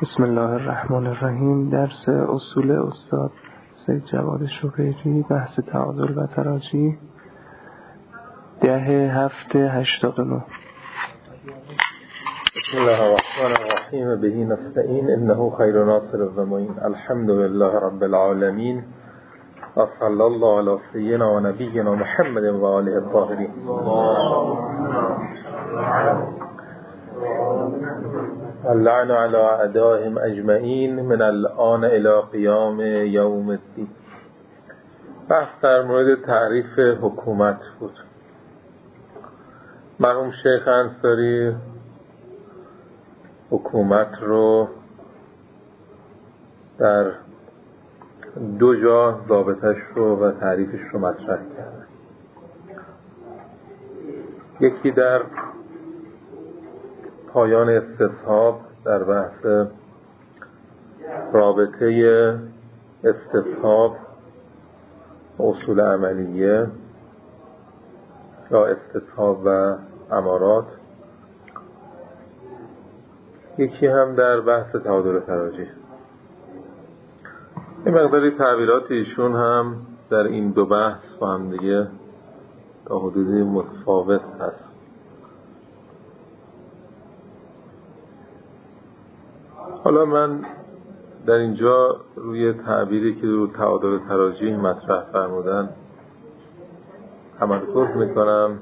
بسم الله الرحمن الرحیم. درس اصول استاد سید جواد شقیری، بحث تعادل و تراجیح، 10/7/89. بسم الله الرحمن الرحیم. بهی نستعین انه خیر ناصر و معین. الحمد لله رب العالمین و صلی الله علی سیدنا و نبینا محمد و آله الطاهرین. اللعن علی اعدائهم اجمعین من الآن الی قیام یوم الدین. بحث در مورد تعریف حکومت بود. مرحوم شیخ انصاری حکومت رو در دو جا ضابطش رو و تعریفش رو مطرح کرد. یکی در پایان استصحاب در بحث رابطه استصحاب اصول عملیه یا استصحاب و امارات، یکی هم در بحث تعادل تراجیح. این مقداری تعبیرات ایشون هم در این دو بحث با هم دیگه تا حدودی متفاوت هست. حالا من در اینجا روی تعبیری که رو تعادل تراجیح مطرح فرمودن تمرکز میکنم،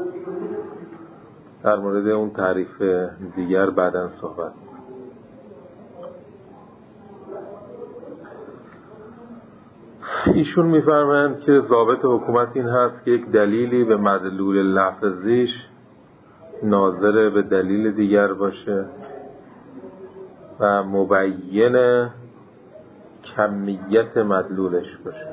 در مورد اون تعریف دیگر بعداً صحبت. ایشون میفرمایند که ضابط حکومت این هست که یک دلیلی به مدلول لفظیش ناظر به دلیل دیگر باشه و مبین کمیت مدلولش باشه.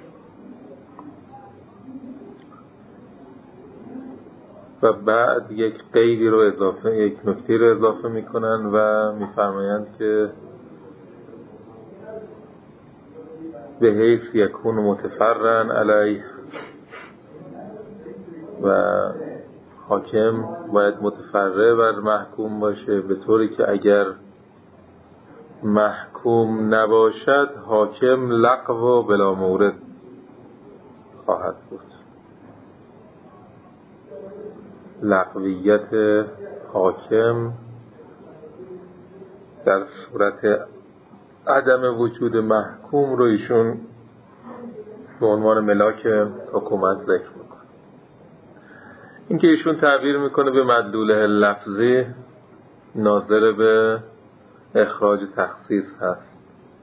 و بعد یک قیدی رو اضافه، یک نکته رو اضافه میکنن و میفرمایند که به حیث یکون متفرعن علیه، و حاکم باید متفرع بر محکوم باشه به طوری که اگر محکوم نباشد حاکم لغو و بلا مورد خواهد بود. لغویت حاکم در صورت عدم وجود محکوم رو ایشون به عنوان ملاک حکومت ذکر میکنه. این که ایشون تعبیر میکنه به مدلول لفظی ناظر به اخراج تخصیص هست،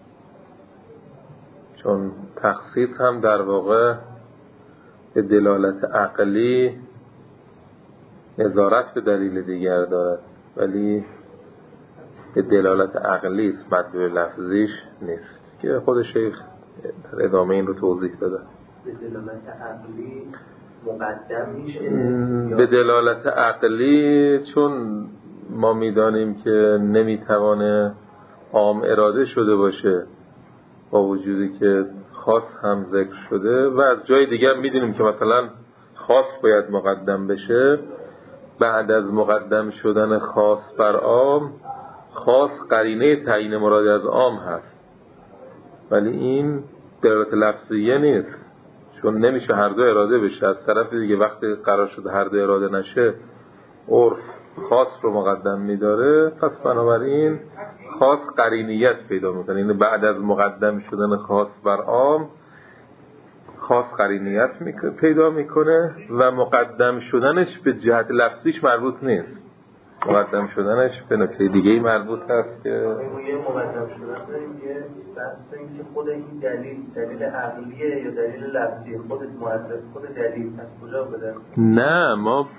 چون تخصیص هم در واقع به دلالت عقلی نظارت به دلیل دیگر دارد، ولی به دلالت عقلی است، مدلول لفظیش نیست که خود شیخ در ادامه این رو توضیح داده. به دلالت عقلی مقدم میشه؟ به دلالت عقلی چون ما میدانیم که نمیتوانه عام اراده شده باشه با وجودی که خاص هم ذکر شده، و از جای دیگر میدونیم که مثلا خاص باید مقدم بشه. بعد از مقدم شدن خاص بر عام، خاص قرینه تعیین مراد از عام هست، ولی این دلالت لفظیه نیست، چون نمیشه هر دو اراده بشه. از طرف دیگه وقتی قرار شده هر دو اراده نشه عرف خاص رو مقدم میداره، پس بنابراین خاص قرینیت پیدا میکنه. این بعد از مقدم شدن خاص بر عام خاص قرینیت پیدا میکنه و مقدم شدنش به جهت لفظیش مربوط نیست، مقدم شدنش به نکته دیگه‌ای مربوط هست که مقدم شدن داریم که بحث این که خود این دلیل عقلیه یا دلیل لفظی، خودت مؤثر خود دلیل از کجا بده؟ نه، ما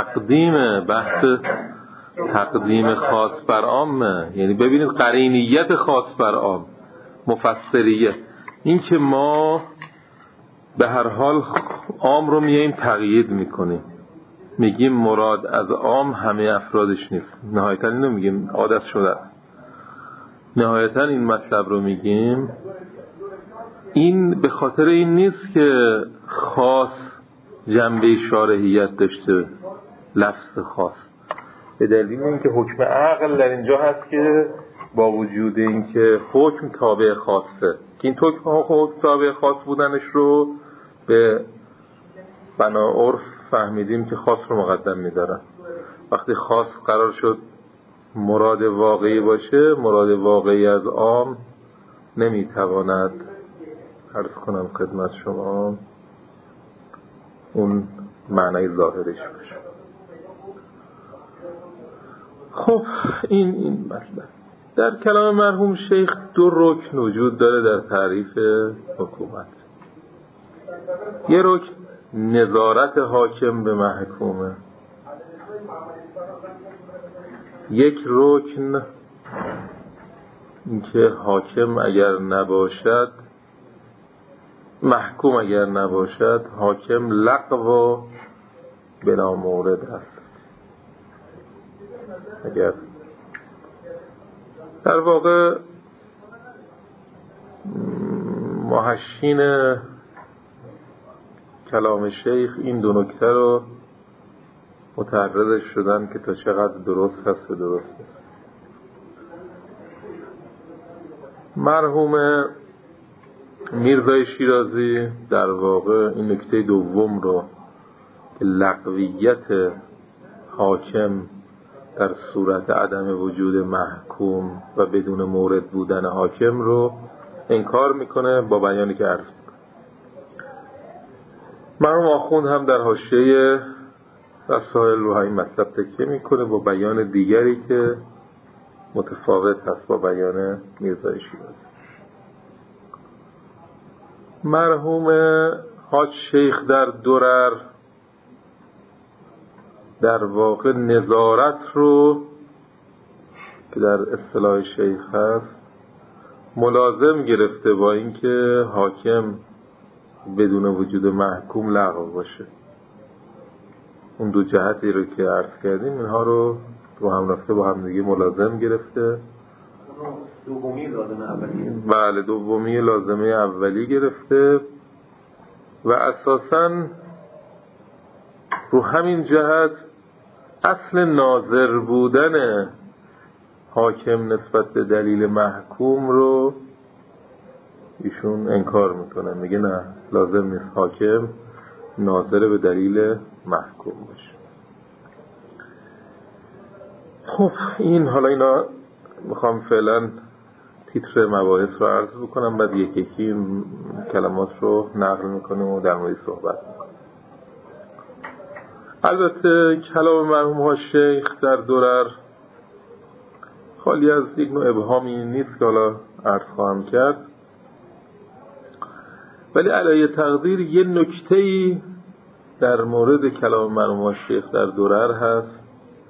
تقدیم خاص بر عامه. یعنی ببینید قرینیت خاص بر عام، مفسریه، این که ما به هر حال عام رو میاییم تقیید میکنیم، میگیم مراد از عام همه افرادش نیست. نهایتا اینو میگیم، عادت شده نهایتا این مطلب رو میگیم. این به خاطر این نیست که خاص جنبه شارحیت داشته، لفظ خاص، به دلیل اینکه حکم عقل در اینجا هست که با وجود اینکه حکم تابع خاصه، که این حکم تابع خاص بودنش رو به بنا عرف فهمیدیم که خاص رو مقدم می‌دارن. وقتی خاص قرار شد مراد واقعی باشه، مراد واقعی از عام نمیتواند عرض کنم خدمت شما اون معنی ظاهرش باشه. خب این مطلب در کلام مرحوم شیخ دو رکن وجود داره در تعریف حکومت. یه رکن نظارت حاکم به محکومه، یک رکن اینکه حاکم اگر نباشد، محکوم اگر نباشد، حاکم لغو و بلا مورد است. اگر در واقع محشین کلام شیخ این دو نکته رو متعرض شدن که تا چقدر درست هست و درست نیست. مرحوم میرزای شیرازی در واقع این نکته دوم رو که لغویت حاکم در صورت عدم وجود محکوم و بدون مورد بودن حاکم رو انکار میکنه با بیانی که عرض میکنه. مرحوم آخوند هم در حاشیه رسائل رو این مطلب تکیه میکنه با بیان دیگری که متفاوت هست با بیان میرزای شیرازی. مرحوم حاج شیخ در درر در واقع نظارت رو که در اصطلاح شیخ هست ملازم گرفته با اینکه حاکم بدون وجود محکوم لغو باشه. اون دو جهتی رو که عرض کردیم اینها رو هم رفته با هم دیگه ملازم گرفته. دومی لازمه اولی. بله، دومی لازمه اولی گرفته و اساساً رو همین جهت اصل ناظر بودن حاکم نسبت به دلیل محکوم رو ایشون انکار میکنه. میگه نه، لازم نیست حاکم ناظر به دلیل محکوم باشه. خب این حالا اینا میخوام فعلا تیتر مباحث رو عرض بکنم، بعد یکی یکی کلمات رو نقل میکنیم و در مورد صحبت میکنیم. البته کلام مرحوم شیخ در درر خالی از یک نوع ابهامی نیست که حالا عرض خواهم کرد، ولی علیه تقدیر یه نکته‌ای در مورد کلام مرحوم شیخ در درر هست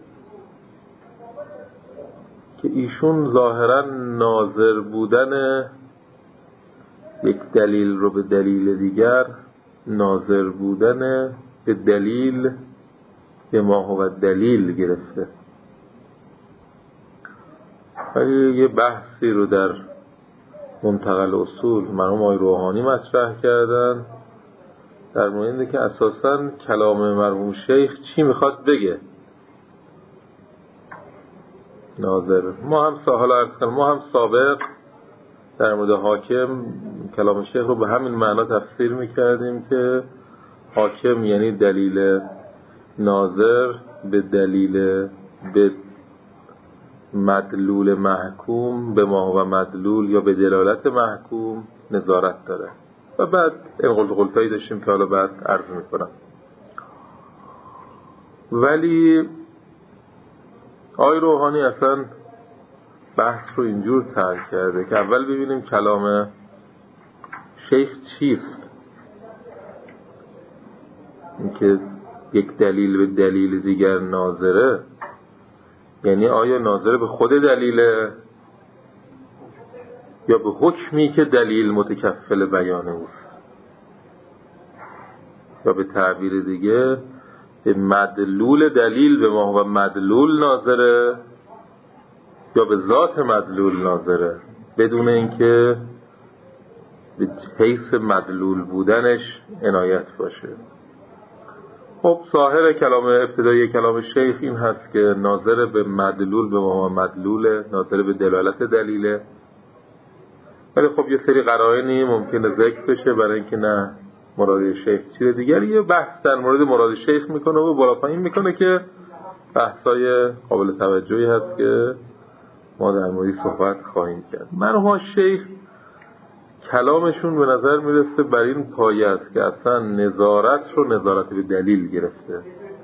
که ایشون ظاهرا ناظر بودن یک دلیل رو به دلیل دیگر، ناظر بودن به دلیل به ما هو دلیل گرفته. ولی یه بحثی رو در منتقل اصول مرحوم آقای روحانی مطرح کردن در مورد اینه که اساساً کلام مرحوم شیخ چی میخواد بگه. ناظر ما هم سابق در مورد حاکم کلام شیخ رو به همین معنا تفسیر میکردیم که حاکم یعنی دلیل ناظر به دلیل به مدلول محکوم به ما و مدلول یا به دلالت محکوم نظارت داره. و بعد این غلطایی داشتیم که حالا بعد عرض میکنم. ولی آقای روحانی اصلا بحث رو اینجور طرح کرده که اول ببینیم کلام شیخ چیست. اینکه یک دلیل به دلیل دیگر ناظره، یعنی آیا ناظره به خود دلیله یا به حکمی که دلیل متکفل بیان اوست، یا به تعبیر دیگه به مدلول دلیل به ما و مدلول ناظره یا به ذات مدلول ناظره، بدون اینکه به حیث مدلول بودنش عنایت باشه. خب خب ظاهر کلام ابتدایی کلام شیخ این هست که ناظر به مدلول به ما مدلوله، ناظر به دلالت دلیله، ولی خب یه سری قرائنی ممکنه ذکر بشه برای اینکه نه مراد شیخ چیز دیگری. یه بحث در مورد مراد شیخ میکنه و بالا پایین میکنه که بحثای قابل توجهی هست که ما در موردی صحبت خواهیم کرد. مرحوم شیخ کلامشون به نظر میرسه بر این پایه است که اصلا نظارت رو نظارت به دلیل گرفته،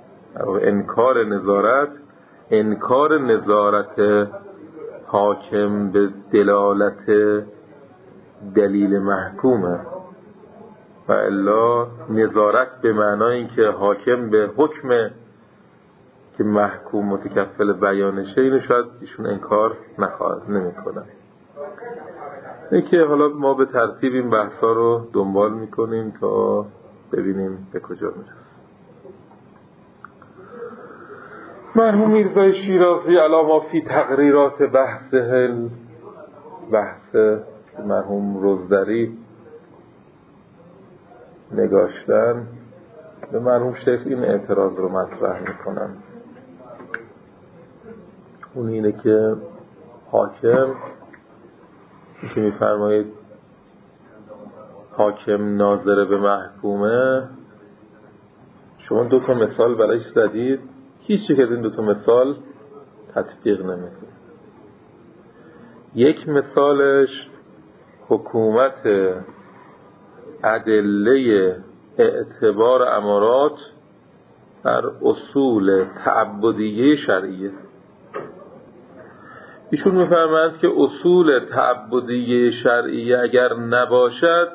انکار نظارت حاکم به دلالت دلیل محکومه، و الا نظارت به معنای این که حاکم به حکم که محکوم متکفل بیانشه اینو شاید ایشون انکار نمیکنن. این که حالا ما به ترتیب این بحثا رو دنبال میکنیم تا ببینیم به کجا میرسه. مرحوم میرزای شیرازی علاوه فی تقریرات بحث مرحوم رزدری نگاشتن، به مرحوم شیخ این اعتراض رو مطرح میکنن. اون اینه که حاکم که میفرمایید حاکم ناظر به محکومه، شما 2 تا مثال برایش زدید، هیچ یک از این 2 تا مثال تطبیق نمیکنه. یک مثالش حکومت ادله اعتبار امارات در اصول تعبدیه شرعیه. ایشون میفرماند که اصول تعبدیه شرعیه اگر نباشد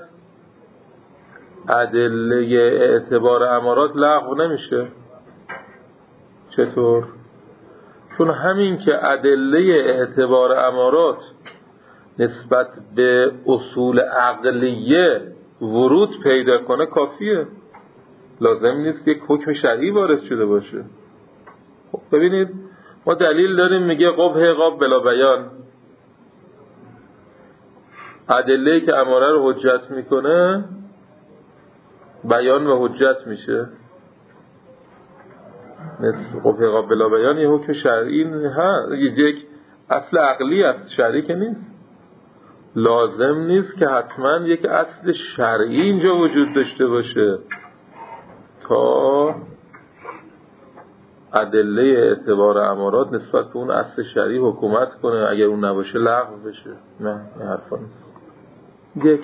ادله اعتبار امارات لغو نمیشه. چطور؟ چون همین که ادله اعتبار امارات نسبت به اصول عقلیه ورود پیدا کنه کافیه، لازم نیست یک حکم شرعی وارد شده باشه. خب ببینید ما دلیل داریم میگه قبح قاب بلا بیان، ادله‌ای که اماره رو حجت میکنه بیان و حجت میشه. مثل قبح قاب بلا بیان یه حکم شرعی هست، یک اصل عقلی است، شرعی که نیست. لازم نیست که حتما یک اصل شرعی اینجا وجود داشته باشه تا ادله اعتبار امارات نسبت به اون اصل شرعی حکومت کنه، اگر اون نباشه لغو بشه. نه این حرفا نیست. یک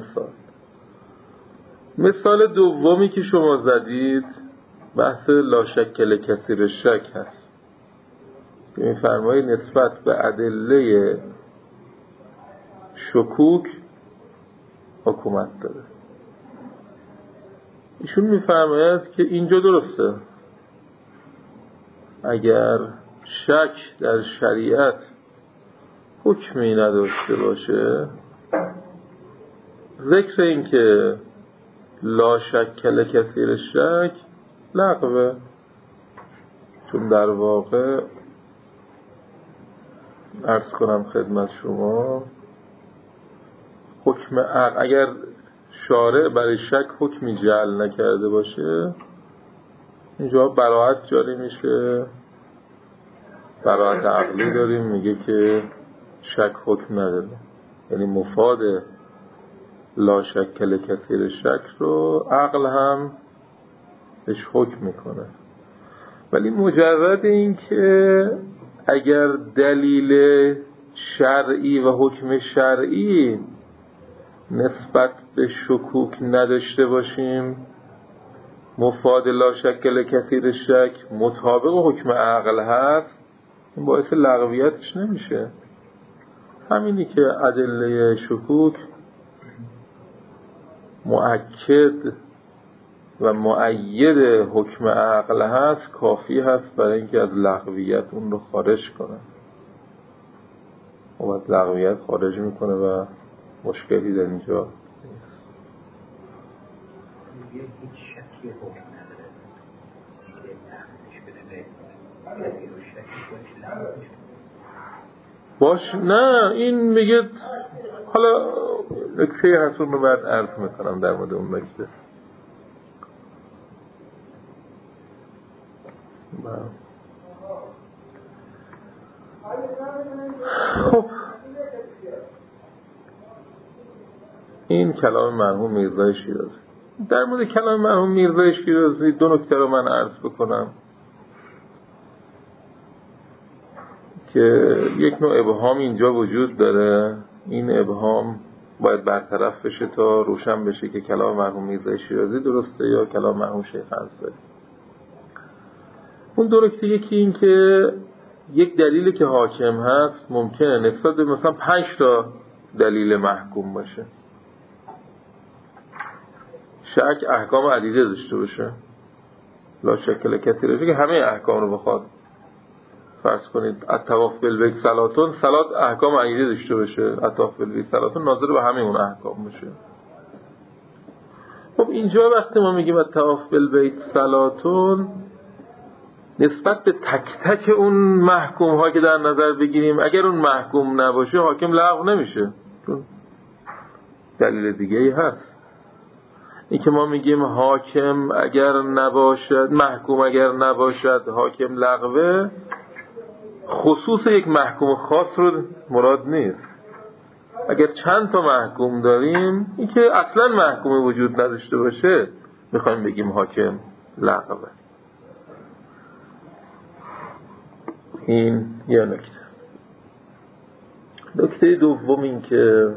مثال دومی که شما زدید بحث لا شک لکثیر شک هست. می‌فرمایید نسبت به ادله شکوک حکومت داره. ایشون می‌فرماید که اینجا درسته، اگر شک در شریعت حکمی نداشته باشه، ذکر این که لا شک لکثیر شک لغوه، چون در واقع عرض کنم خدمت شما حکم اگر شارع برای شک حکمی جعل نکرده باشه اینجا براءت جاری میشه. براءت عقلی داریم میگه که شک حکم نداره، یعنی مفاد لا شک لکثیر شک رو عقل هم بهش حکم میکنه. ولی مجرد این که اگر دلیل شرعی و حکم شرعی نسبت به شکوک نداشته باشیم، مفاد لا شک لکثیر شک مطابق حکم عقل هست، این باعث لغویتش نمیشه. همینی که ادله شکوک مؤکد و مؤید حکم عقل هست کافی هست برای اینکه از لغویت اون رو خارج کنه. و از لغویت خارج میکنه و مشکلی در اینجا نیست. هیچ شکی حکم نداره که تحصیلش بده به شکی باش. نه این میگه حالا نکته هستون رو بعد عرض میکنم در مورد اون نکته. خب این کلام مرحوم میرزای شیرازی. در مورد کلام مرحوم میرزای شیرازی دو نکته رو من عرض بکنم که یک نوع ابهام اینجا وجود داره. این ابهام باید برطرف بشه تا روشن بشه که کلام مرحوم میرزای شیرازی درسته یا کلام مرحوم شیخ انصاری. اون دو نکته، یکی این که یک دلیلی که حاکم هست ممکنه نسبت به مثلا 5 تا دلیل محکوم باشه، شک احکام عدیده داشته باشه، لا شک کثیره، که همه احکام رو بخواد فرض کنید الطواف بالبیت صلاتون، صلات احکام عدیده داشته باشه، الطواف بالبیت صلاتون ناظر به همه اون احکام باشه. خب اینجا وقتی ما میگیم الطواف بالبیت صلاتون، نسبت به تک تک اون محکوم ها که در نظر بگیریم، اگر اون محکوم نباشه حاکم لغو نمیشه، چون دلیل دیگه ای هست. این که ما میگیم حاکم اگر نباشد، محکوم اگر نباشد حاکم لغوه، خصوص یک محکوم خاص رو مراد نیست. اگر چند تا محکوم داریم، این که اصلا محکوم وجود نداشته باشه، میخوایم بگیم حاکم لغوه. این یه نکته. نکته دوم این که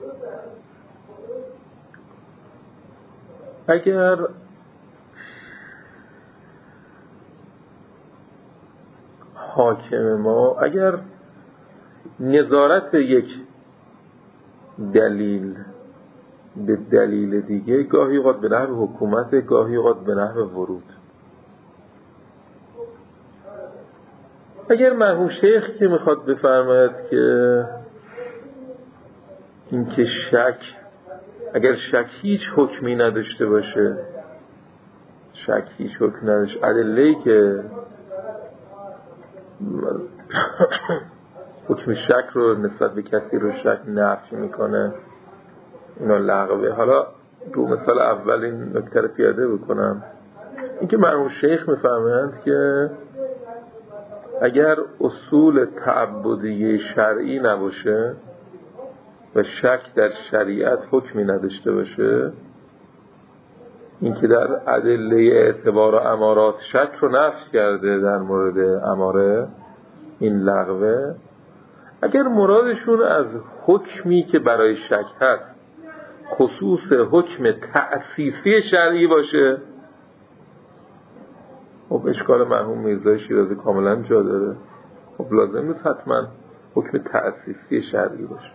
اگر حاکم ما اگر نظارت یک دلیل به دلیل دیگه، گاهی اوقات به نحو حکومت، گاهی اوقات به نحو ورود، اگر مرحوم شیخ که میخواد بفرماید که این که شک، اگر شک هیچ حکمی نداشته باشه، شک هیچ حکم نداشته، ادله‌ای که حکم شک رو نسبت به کسی رو شک نفی میکنه، اینا لغوه. حالا رو مثال اول این نکته رو پیاده بکنم. این که مرحوم شیخ میفرمایند که اگر اصول تعبدی شرعی نباشه و شک در شریعت حکمی نداشته باشه، این که در ادله اعتبار و امارات شک رو نفی کرده در مورد اماره، این لغوه. اگر مرادشون از حکمی که برای شک هست خصوص حکم تأسیسی شرعی باشه، خب اشکال مرحوم میرزای شیرازی کاملا جا داره. خب لازم نیست حتما حکم تأسیسی شرعی باشه.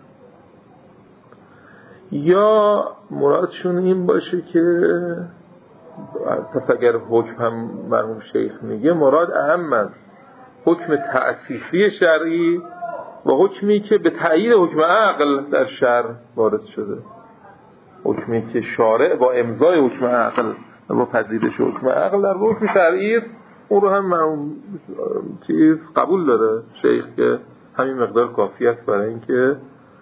یا مرادشون این باشه که پس اگر حکم هم مرحوم شیخ میگه مراد اهم از حکم تأسیسی شرعی و حکمی که به تأیید حکم عقل در شرع وارد شده، حکمی که شارع با امضای حکم عقل و با پذیرش حکم عقل در حکم شرعی است، اون رو هم چیز قبول داره شیخ که همین مقدار کافی است برای اینکه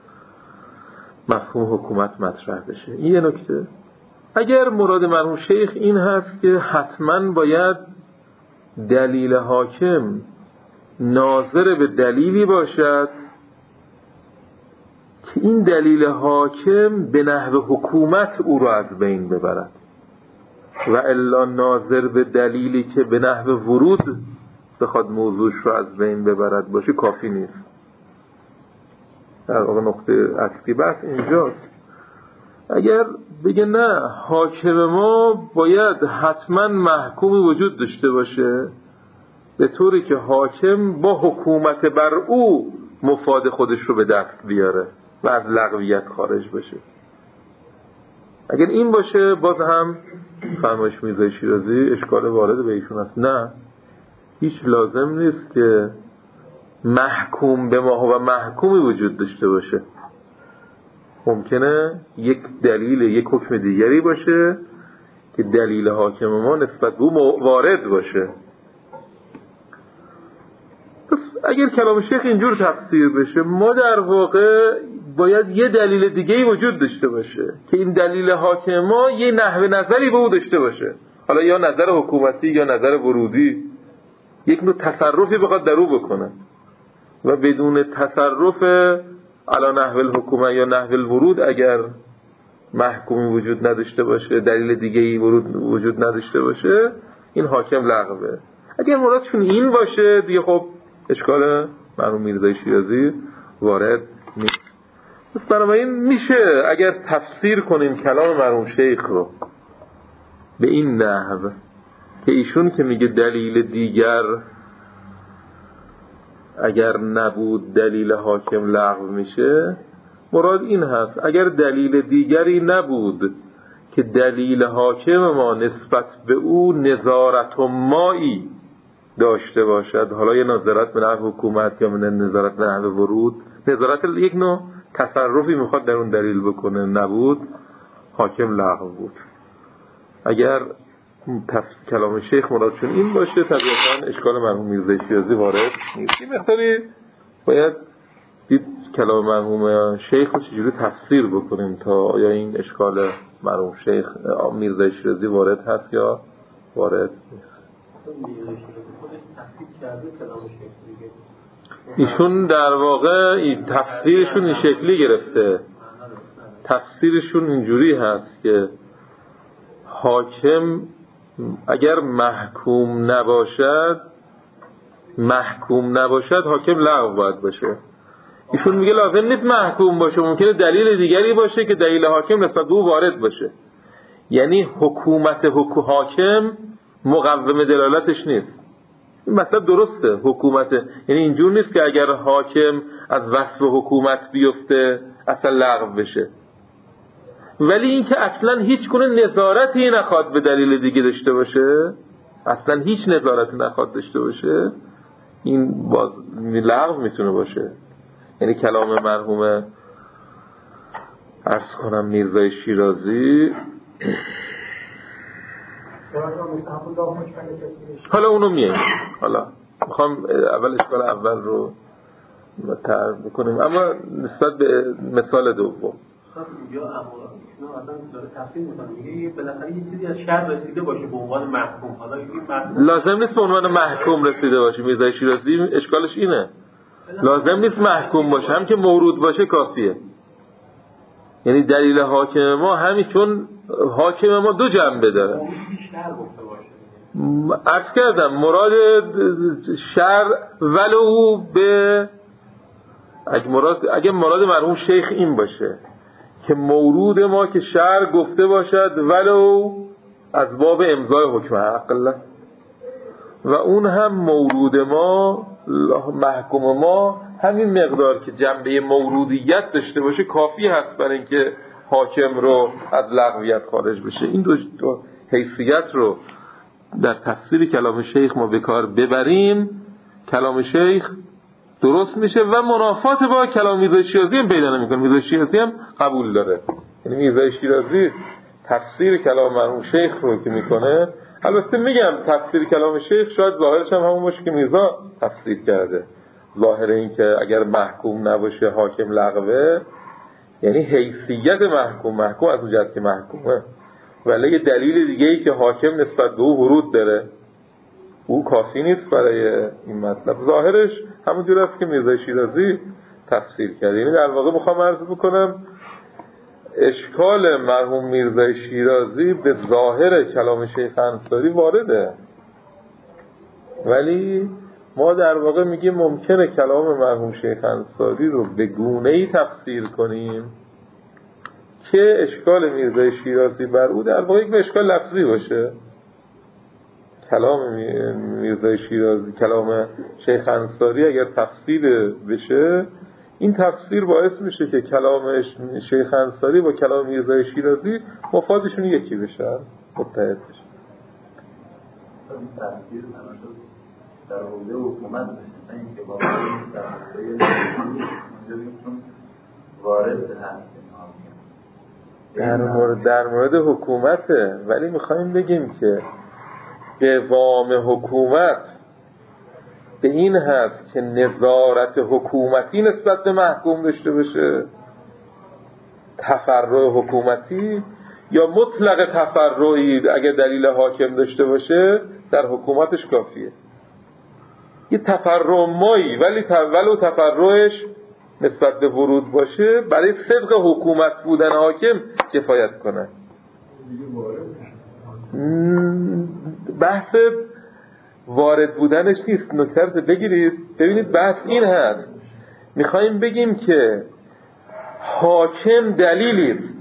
مفهوم حکومت مطرح بشه. این یه نکته. اگر مراد مرحوم شیخ این هست که حتما باید دلیل حاکم ناظر به دلیلی باشد که این دلیل حاکم به نحو حکومت او را از بین ببرد، و الا ناظر به دلیلی که به نحو ورود بخواد موضوعش را از بین ببرد باشه کافی نیست. در واقع نقطه اصلی بحث اینجاست. اگر بگه نه حاکم ما باید حتما محکومی وجود داشته باشه به طوری که حاکم با حکومت بر او مفاد خودش رو به دست بیاره و از لغویت خارج بشه، اگر این باشه باز هم فرمایش میرزای شیرازی اشکال وارد به ایشون است. نه، هیچ لازم نیست که محکوم به ما و محکومی وجود داشته باشه. ممکنه یک دلیل، یک حکم دیگری باشه که دلیل حاکم ما نسبت به او وارد باشه. پس اگر کلام شیخ اینجور تفسیر بشه، ما در واقع باید یه دلیل دیگه‌ای وجود داشته باشه که این دلیل حاکم ما یه نحو نظری به او داشته باشه، حالا یا نظر حکومتی یا نظر ورودی، یک نوع تصرفی بخواد در او بکنه و بدون تصرف علی نحو الحکومه یا نحو الورود اگر محکومی وجود نداشته باشه، دلیل دیگه‌ای وجود نداشته باشه، این حاکم لغوه. اگر مرادشون این باشه دیگه خب اشکال مرحوم میرزای شیرازی وارد نیست. پس بنابراین میشه اگر تفسیر کنیم کلام مرحوم شیخ رو به این نحو که ایشون که میگه دلیل دیگر اگر نبود دلیل حاکم لغو میشه، مراد این هست اگر دلیل دیگری نبود که دلیل حاکم ما نسبت به او نظارت و مایی داشته باشد، حالا یه نظارت به نحو حکومت یا نظارت به نحو ورود، نظارت یک نوع تصرفی میخواد در اون دلیل بکنه، نبود حاکم لغو بود. اگر کلام شیخ مرادشون این باشه طبیعتاً اشکال مرحوم میرزای شیرازی وارد نیست. این مقداری باید دید کلام مرحوم شیخ رو چجوری تفسیر بکنیم تا آیا این اشکال مرحوم شیخ میرزای شیرازی وارد هست یا وارد نیست. ایشون در واقع تفسیرشون این شکلی گرفته، تفسیرشون اینجوری هست که حاکم اگر محکوم نباشد حاکم لغو باید باشه. ایشون میگه لازم نیست محکوم باشه، ممکنه دلیل دیگری باشه که دلیل حاکم نسبت به او وارد باشه. یعنی حکومت حاکم مقوم دلالتش نیست. این مطلب درسته. حکومت یعنی اینجور نیست که اگر حاکم از وصف حکومت بیفته اصلا لغو بشه، ولی این که اصلا هیچ گونه نظارتی نخواد به دلیل دیگه داشته باشه، اصلا هیچ نظارتی نخواد داشته باشه، این باز لغو میتونه باشه. یعنی کلام مرحوم عرض کنم میرزای شیرازی حالا اونو میاییم، حالا میخوام اول اشکال اول رو تعریف بکنیم، اما نسبت به مثال دوم یا اصلا داره تفسیر میکنه، میگه بالاخره یه چیزی از شر رسیده باشه به عنوان محکوم. حالا این محکوم لازم نیست به عنوان محکوم رسیده باشه. میرزای شیرازی اشکالش اینه، لازم نیست محکوم باشه، هم که مورود باشه کافیه. یعنی دلیل حاکم ما همین، چون حاکم ما دو جنبه داره. عرض کردم مراد شر ولو به اگه مراد مرحوم شیخ این باشه که مورود ما که شر گفته باشد ولو از باب امضای حکم عقل، و اون هم مورود ما محکوم ما همین مقدار که جنبه مورودیت داشته باشه کافی هست برای اینکه حاکم رو از لغویت خارج بشه. این دو حیثیت رو در تفسیر کلام شیخ ما به کار ببریم، کلام شیخ درست میشه و منافات با کلام میرزای شیرازی هم پیدا نمیکنه. میرزای شیرازی هم قبول داره، یعنی میرزای شیرازی تفسیر کلام مرحوم شیخ رو که میکنه، البته میگم تفسیر کلام شیخ شاید ظاهرش هم همون باشه که میرزا تفسیر کرده، ظاهر این که اگر محکوم نباشه حاکم لغوه، یعنی حیثیت محکوم از اون جهت که محکومه، ولی یه دلیل دیگه ای که حاکم نسبت به او ورود داره او کافی نیست برای این مطلب. ظاهرش همون جور است که میرزای شیرازی تفسیر کرده. یعنی در واقع میخوام عرض بکنم اشکال مرحوم میرزای شیرازی به ظاهر کلام شیخ انصاری وارده، ولی ما در واقع میگیم ممکنه کلام مرحوم شیخ انصاری رو به گونه‌ای تفسیر کنیم که اشکال میرزای شیرازی بر او در واقع یک اشکال لفظی باشه. کلام میرزای شیرازی، کلام شیخ انصاری اگر تفسیر بشه، این تفسیر باعث میشه که کلام شیخ انصاری با کلام میرزای شیرازی مفادشون یکی بشن، متحد بشن. این تفسیر در حوزه حکومت بشه، این که واقعا در حوزه وارد هست در مورد حکومته، ولی میخوایم بگیم که قوام حکومت به این هست که نظارت حکومتی نسبت به محکوم داشته باشه، تفرع حکومتی یا مطلق تفرعی اگر دلیل حاکم داشته باشه در حکومتش کافیه. یه تفرع مایی ولو تفرعش نسبت به ورود باشه برای صدق حکومت بودن حاکم کفایت کنه. بحث وارد بودنش نیست. نکته رو بگیرید ببینید بحث این هست، میخوایم بگیم که حاکم دلیلی است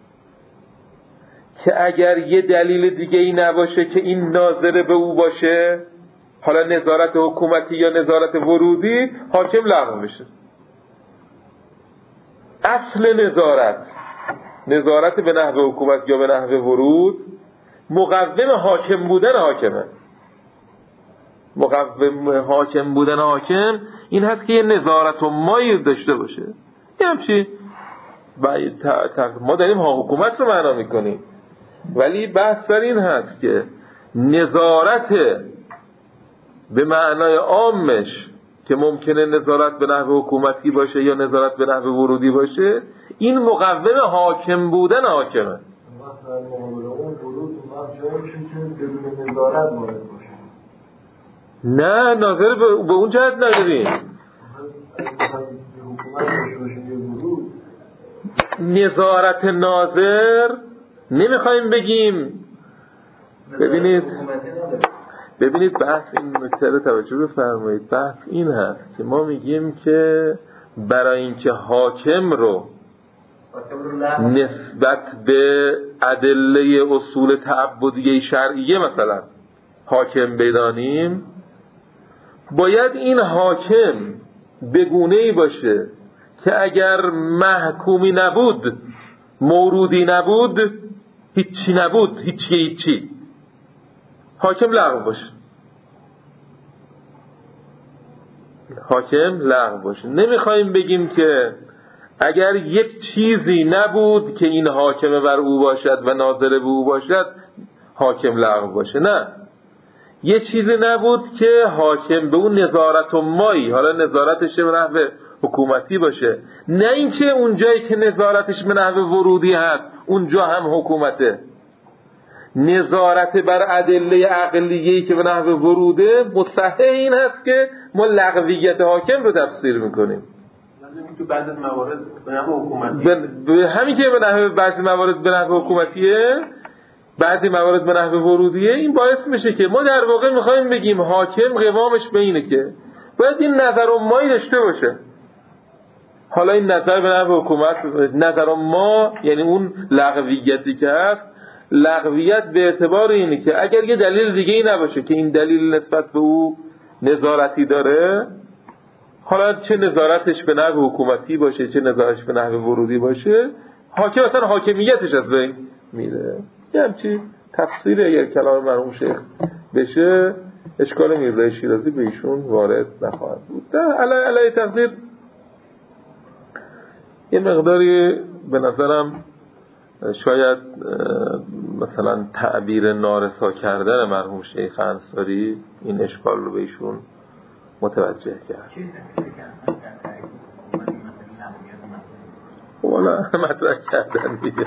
که اگر یه دلیل دیگه ای نباشه که این ناظر به او باشه، حالا نظارت حکومتی یا نظارت ورودی، حاکم لغو بشه. اصل نظارت به نحو حکومت یا به نحو ورود مقوم حاکم بودن حاکمه. مقوم حاکم بودن حاکم این هست که یه نظارت و مایی داشته باشه. یه همچی ما داریم حکومت رو معنا میکنیم، ولی بحث بر این هست که نظارت به معنای عامش که ممکنه نظارت به نحو حکومتی باشه یا نظارت به نحو ورودی باشه، این مقوم حاکم بودن حاکمه. مثلا مقابل اون ورود بدون نظارت وارد باشه. نه، ناظر به اون جهت نداریم. نظارت ناظر نمیخوایم بگیم. ببینید بحث این نکته رو توجه بفرمایید. بحث این هست که ما میگیم که برای اینکه حاکم رو نسبت به ادله اصول تعبدیه شرعیه مثلا حاکم بدانیم، باید این حاکم به گونه‌ای باشه که اگر محکومی نبود، مورودی نبود، هیچی نبود، هیچی حاکم لغو باشه. حاکم لغو باشه. نمیخوایم بگیم که اگر یک چیزی نبود که این حاکم بر او باشد و ناظر به او باشد حاکم لغو باشه. نه، یه چیزی نبود که حاکم به اون نظارت و مایی، حالا نظارتش به نحو حکومتی باشه، نه اینکه اونجایی که نظارتش به نحو ورودی هست اونجا هم حکومته. نظارت بر ادله عقلیه‌ای که به نحو وروده مصحح این هست که ما لغویت حاکم رو تفسیر میکنیم. تو بعضی موارد به نحو حکومتی، همین که به نحو بعضی موارد به نحو حکومتیه، بعضی موارد به نحو ورودیه، این باعث میشه که ما در واقع میخوایم بگیم حاکم قوامش به اینه که باید این نظر و مایی داشته باشه. حالا این نظر به نحو حکومت، نظر و ما یعنی اون لغویتی که هست، لغویت به اعتبار اینه که اگر یه دلیل دیگه ای نباشه که این دلیل نسبت به او نظارتی داره، حالا چه نظارتش به نحو حکومتی باشه چه نظارتش به نحو ورودی باشه، حاکم اصلا حاکمیتش از بین میره. یه همچی تفسیر اگر کلام مرحوم شیخ بشه اشکال میرزای شیرازی به ایشون وارد نخواهد بود. علی تقدیر یه مقداری به نظرم شاید مثلا تعبیر نارسا کردن مرحوم شیخ انصاری این اشکال رو به ایشون متوجه کرد. والا مطرح کردن دیگه.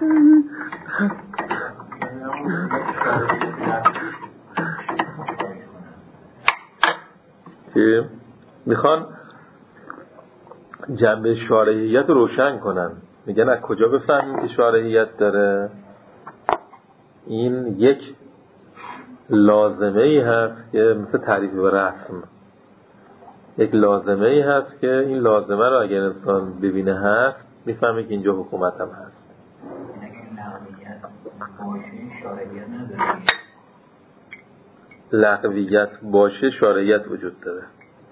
که میخوان جنبه شارعیت رو روشن کنن. میگن از کجا بفهمیم که شارعیت داره؟ این یک لازمه ای هست که مثل تعریف و رسم، یک لازمه ای هست که این لازمه رو اگر انسان ببینه هست میفهمه که اینجا حکومت هم هست. لغویت باشه شارعیت وجود داره.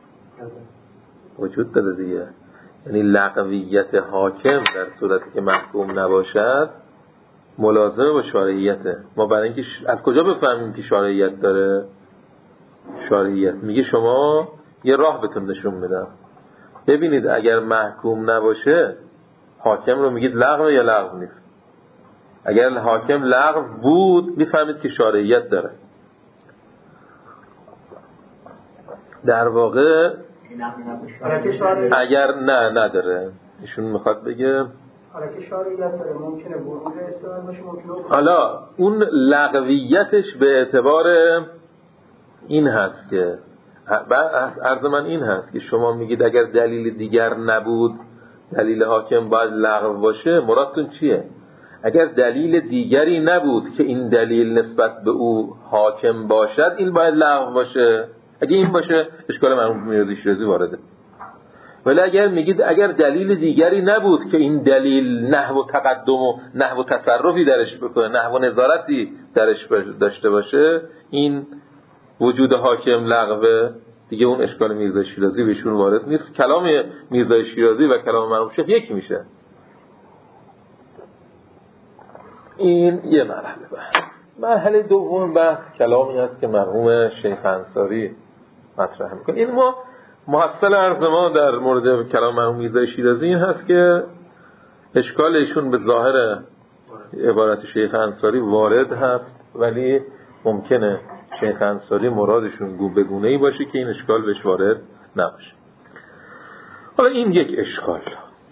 وجود داره دیگه. یعنی لغویت حاکم در صورتی که محکوم نباشد ملازمه با شارعیته. ما برای اینکه از کجا بفهمیم که شارعیت داره؟ شارعیت میگه شما یه راه بهتون نشون میدم، ببینید اگر محکوم نباشه حاکم رو میگید لغو یا لغو نیست. اگر حاکم لغو بود میفهمید که شارعیت داره. در واقع اگر نداره، ایشون میخواد بگه حالا اون لغویتش به اعتبار این هست که عرض من این هست که شما میگید اگر دلیل دیگر نبود دلیل حاکم باید لغو باشه، مرادتون چیه؟ اگر دلیل دیگری نبود که این دلیل نسبت به او حاکم باشد این باید لغو باشه. اگه این باشه اشکال مرحوم میرزا شیرازی وارده. ولی اگر میگید اگر دلیل دیگری نبود که این دلیل نحو تقدم و نحو تصرفی درش بکنه، نحو نظارتی درش داشته باشه، این وجود حاکم لغوه دیگه، اون اشکال میرزا شیرازی بهشون وارد نیست. کلام میرزا شیرازی و کلام مرحوم شیخ یکی میشه. این یه مرحله. مرحله دوم بحث کلامی هست که مرحوم شیخ انصاری مطرح میکنه. این ما محصل عرض ما در مورد کلام مرحوم میرزا شیرازی این هست که اشکال ایشون به ظاهر عبارت شیخ انصاری وارد هست، ولی ممکنه شیخ انصاری مرادشون به گونه‌ای باشه که این اشکال بهش وارد نباشه. حالا این یک اشکال.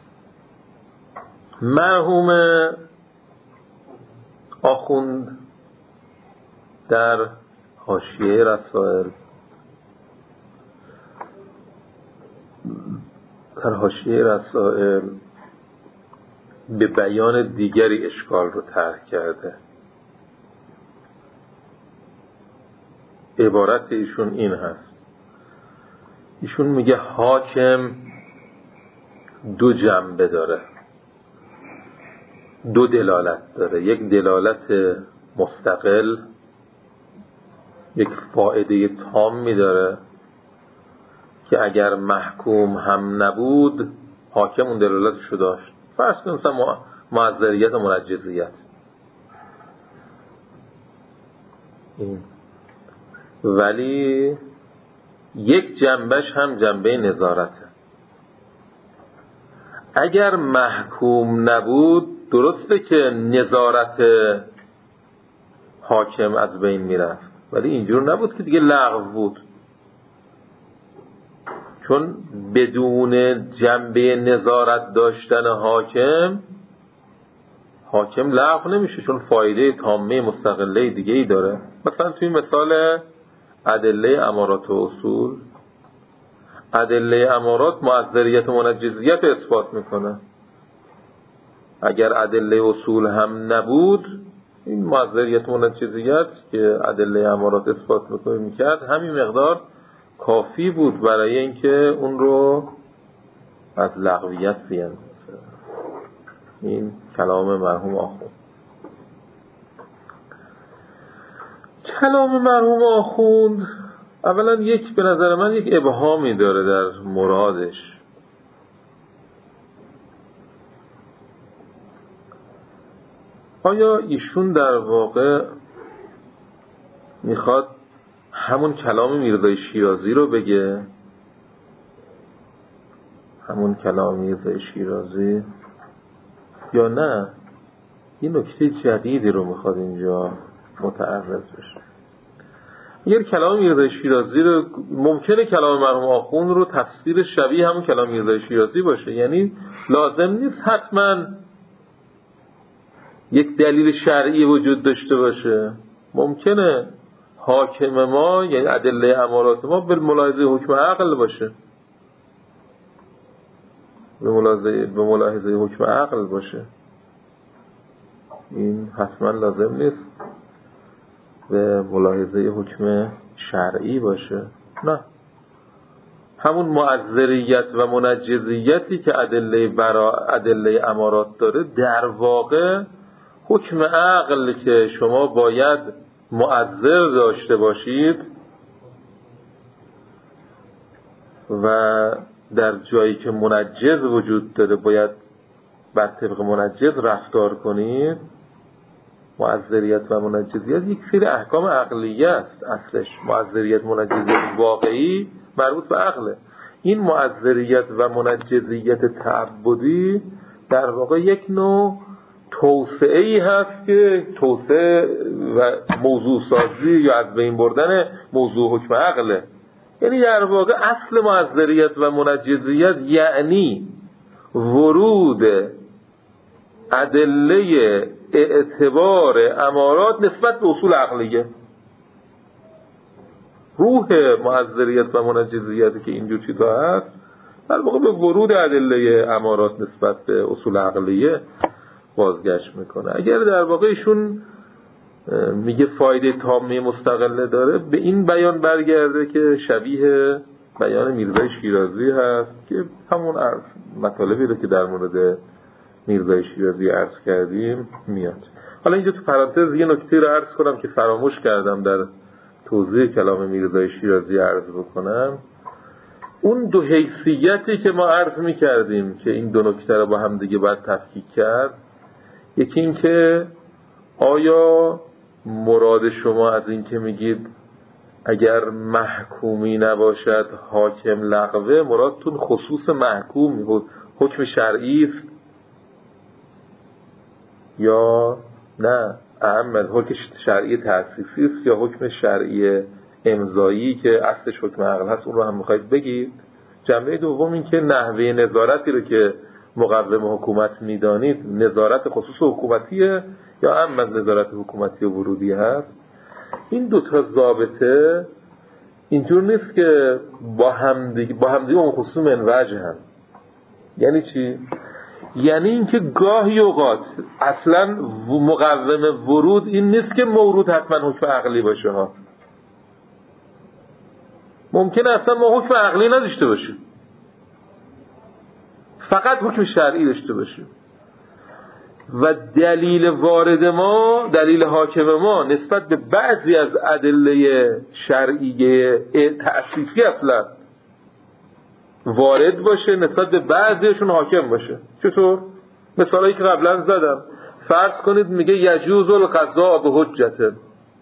مرحوم آخوند در حاشیه رسائل به بیان دیگری اشکال رو طرح کرده. عبارت ایشون این هست، ایشون میگه حاکم دو جنبه داره، دو دلالت داره. یک دلالت مستقل، یک فائده تامی داره که اگر محکوم هم نبود حاکم اون دلالتشو داشت. فرض کنیم مثلا معذریت و منجزیت، این ولی یک جنبش هم جنبه نظارته. اگر محکوم نبود درسته که نظارت حاکم از بین میرفت، ولی اینجور نبود که دیگه لغو بود، چون بدون جنبه نظارت داشتن حاکم لغو نمیشه، چون فایده تامه مستقله دیگه ای داره. مثلا توی مثال ادله امارات و اصول، ادله امارات معذریت و منجزیت اثبات میکنه. اگر ادله اصول هم نبود این معذریت و منجزیت که ادله امارات اثبات میکرد همین مقدار کافی بود برای اینکه اون رو از لغویت بیان. این کلام مرحوم آخوند. کلام مرحوم آخوند اولا به نظر من یک ابهامی داره در مرادش. آیا ایشون در واقع میخواد همون کلام میرزا شیرازی رو بگه، همون کلام میرزا شیرازی، یا نه یه نکته جدیدی رو میخواد اینجا متعرض بشه؟ اگر کلام میرزا شیرازی رو، ممکنه کلام مرحوم آخوند رو تفسیر شبیه همون کلام میرزا شیرازی باشه، یعنی لازم نیست حتما یک دلیل شرعی وجود داشته باشه. ممکنه حاکم ما یعنی ادله امارات ما به ملاحظه حکم عقل باشه، به ملاحظه حکم عقل باشه. این حتما لازم نیست به ملاحظه حکم شرعی باشه. نه، همون معذریت و منجزیتی که ادله امارات داره در واقع حکم عقل که شما باید معذر داشته باشید و در جایی که منجز وجود داره باید بر طبق منجز رفتار کنید. معذریت و منجزیت یک سری احکام عقلیه است اصلش. معذریت منجزیت واقعی مربوط به عقله. این معذریت و منجزیت تعبدی در واقع یک نوع توسعه ای هست که توسعه و موضوع سازی یا از بین بردن موضوع حکم عقله. یعنی در واقع اصل معذریت و منجزیت یعنی ورود ادله اعتبار امارات نسبت به اصول عقلیه. روح معذریت و منجزیتی که اینجور چیزا هست در واقع به ورود ادله امارات نسبت به اصول عقلیه بازگشت میکنه. اگر در واقع ایشون میگه فایده تامه مستقله داره، به این بیان برگرده که شبیه بیان میرزای شیرازی هست که همون مطالبی رو که در مورد میرزای شیرازی عرض کردیم میاد. حالا اینجا تو پرانتز یه نکته رو عرض کنم که فراموش کردم در توضیح کلام میرزای شیرازی عرض بکنم. اون دو حیثیتی که ما عرض میکردیم که این دو نکته رو با هم دیگه باید تفکیک کرد، یکی این که آیا مراد شما از این که میگید اگر محکومی نباشد حاکم لغوه، مرادتون خصوص محکوم حکم شرعی است یا نه اهم حکم شرعی تأسیسی است یا حکم شرعی امضایی که اصلش حکم عقل هست، اون رو هم میخواید بگید؟ جنبه دوم این که نحوه نظارتی رو که مقوم حکومت میدانید نظارت خصوص حکومتیه یا اهم از نظارت حکومتی و ورودی هست؟ این دوتا ضابطه اینطور نیست که با همدیگه اون خصوص منوجه هم. یعنی چی؟ یعنی اینکه گاهی اوقات اصلا مقوم ورود این نیست که مورود حتما حکم عقلی باشه ها. ممکنه اصلا ما حکم عقلی نداشته باشیم، فقط حکم شرعی داشته باشیم و دلیل وارد ما، دلیل حاکم ما نسبت به بعضی از ادله شرعیه تأسیسی اصلا وارد باشه، نسبت به بعضیشون حاکم باشه. چطور؟ مثالایی که قبلا زدم. فرض کنید میگه یجوز القضاء به حجته،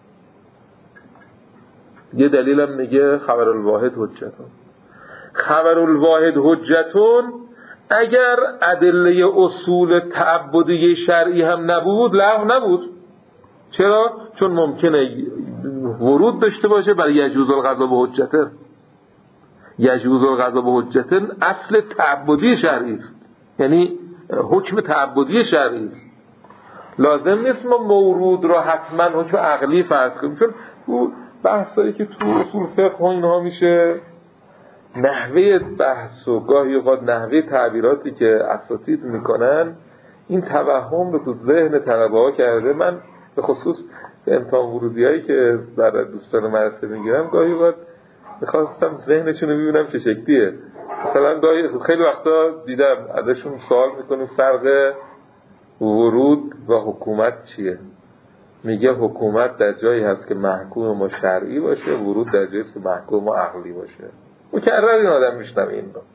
یه دلیلم میگه خبر الواحد حجتون. خبر الواحد حجتون اگر ادله اصول تعبدی شرعی هم نبود لغو نبود. چرا؟ چون ممکنه ورود داشته باشه برای یجوز القضاء به حجته. یجوز القضاء به حجته اصل تعبدی شرعی است، یعنی حکم تعبدی شرعی است. لازم نیست ما مورود را حتما حکم عقلی فرض کنیم، چون بحثایی که تو اصول فقه و اینها میشه نحوه بحث و گاهی اوقات نحوه تعبیراتی که اساتید میکنن این توهم رو تو ذهن طلبه ها کرده. من به خصوص امتحان ورودی هایی که برای دوستان مدرسه میگیرم گاهی اوقات میخواستم ذهنشون رو ببینم چه شکلیه. مثلا گاهی خیلی وقتا دیدم ازشون سوال میکنیم فرق ورود و حکومت چیه؟ میگه حکومت در جایی هست که محکوم ما شرعی باشه، ورود در جایی هست که محکوم ما عقلی باشه. مکرر این آدم میشنم این رو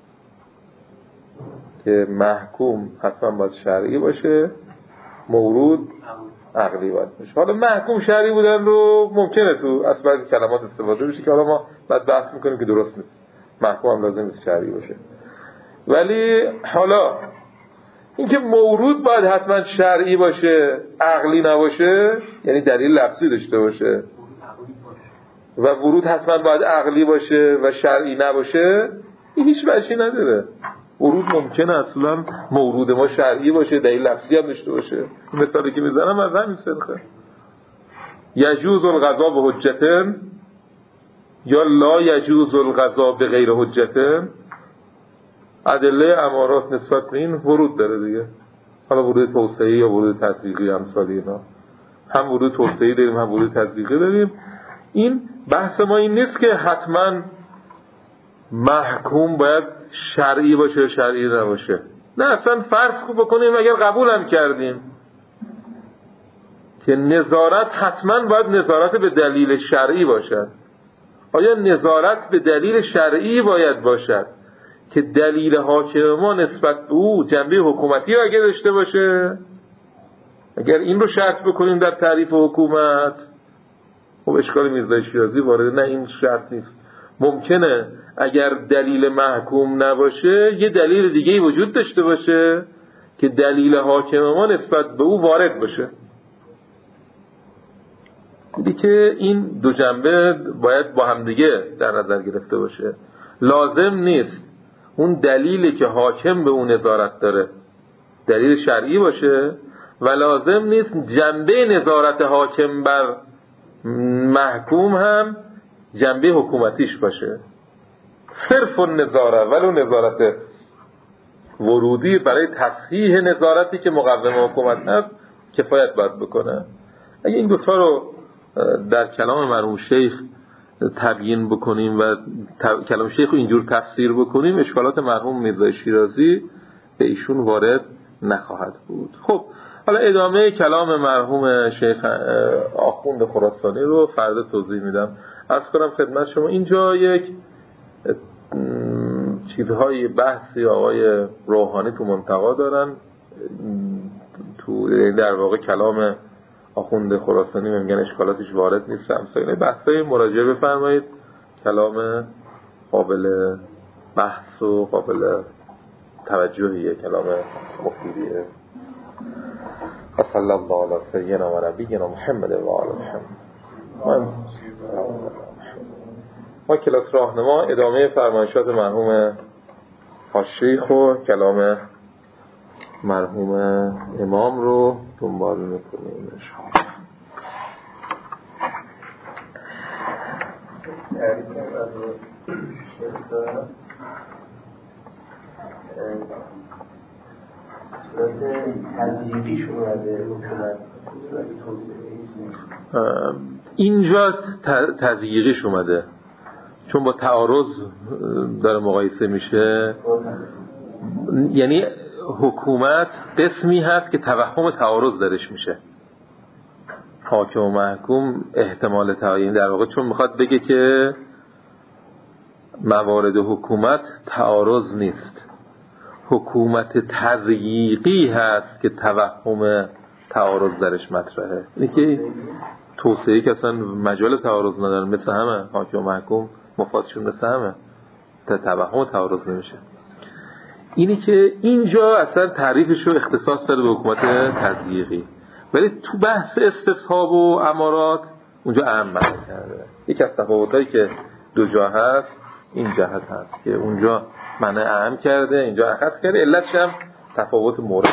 که محکوم حتما باید شرعی باشه، مورود عقلی باید باشه. حالا محکوم شرعی بودن رو ممکنه تو از بعضی کلمات استفاده بشه که حالا ما بعد بحث میکنیم که درست نیست، محکوم هم لازم نیست شرعی باشه. ولی حالا اینکه مورود باید حتما شرعی باشه عقلی نباشه، یعنی دلیل لفظی داشته باشه، و ورود حتما باید عقلی باشه و شرعی نباشه، این هیچ وجهی نداره. ورود ممکنه اصلا مورود ما شرعی باشه، دلیل لفظی هم داشته باشه. مثالی که میزنم از همین سنخه. یجوز القضاء به حجته یا لا یجوز القضاء به غیر حجته، ادله امارات نسبت به این ورود داره دیگه. حالا ورود توسعی یا ورود تطبیقی همسالی اینا، هم ورود توسعی داریم هم ورود تطبیقی داریم. این بحث ما این نیست که حتما محکوم باید شرعی باشه یا شرعی نباشه. نه، اصلا فرض بکنیم اگر قبول هم کردیم که نظارت حتما باید نظارت به دلیل شرعی باشد، آیا نظارت به دلیل شرعی باید باشد که دلیل حاکم ما نسبت به او جنبه حکومتی اگه داشته باشه؟ اگر این رو شرط بکنیم در تعریف حکومت، خب اشکال میرزای شیرازی وارد نه، این شرط نیست. ممکنه اگر دلیل محکوم نباشه یه دلیل دیگه وجود داشته باشه که دلیل حاکم ما نسبت به او وارد باشه. دیدی که این دو جنبه باید با هم دیگه در نظر گرفته باشه. لازم نیست اون دلیلی که حاکم به اون نظارت داره دلیل شرعی باشه و لازم نیست جنبه نظارت حاکم بر محکوم هم جنبه حکومتیش باشه، صرف النظاره ولو نظارت ورودی برای تصحیح نظارتی که مقوم حکومت هست کفایت باید بکنه. اگه این دوتا رو در کلام مرحوم شیخ تبیین بکنیم و کلام شیخ رو اینجور تفسیر بکنیم، اشکالات مرحوم میرزا شیرازی به ایشون وارد نخواهد بود. خب حالا ادامه کلام مرحوم شیخ آخوند خراسانی رو فردا توضیح میدم. عرض کنم خدمت شما اینجا یک چیزهای بحثی آقای روحانی تو منتقا دارن، تو در واقع کلام آخوند خراسانی میگن اشکالاتش وارد نیست. همسایه بحثای مراجعه بفرمایید، کلام قابل بحث و قابل توجهیه، کلام مفیدیه. صلی الله علی سیدنا و نبینا محمد و آل محمد. ما کلاس راهنما ادامه فرمایشات مرحوم شیخ و کلام مرحوم امام رو دنبال میکنیم. اینجا تضییقیش اومده چون با تعارض داره مقایسه میشه، یعنی حکومت قسمی هست که توهم تعارض درش میشه، حاکم و محکوم احتمال تعیین، در واقع چون میخواد بگه که موارد حکومت تعارض نیست، حکومت تضییقی هست که توهم تعارض درش مطرحه. اینه که توسعه که اصلا مجال تعارض ندارن، مثل همه حاکم و محکوم مفادشون مثل همه، توهم تعارض نمیشه. اینی که اینجا اصلا تعریفش رو اختصاص داره به حکومت تضییقی، ولی تو بحث استصحاب و امارات اونجا اهم معنی کرده. یکی از تفاوتایی که دو جا هست این جهت هست که اونجا معنی اهم کرده، اینجا اخص کرده، علتش هم تفاوت مورد.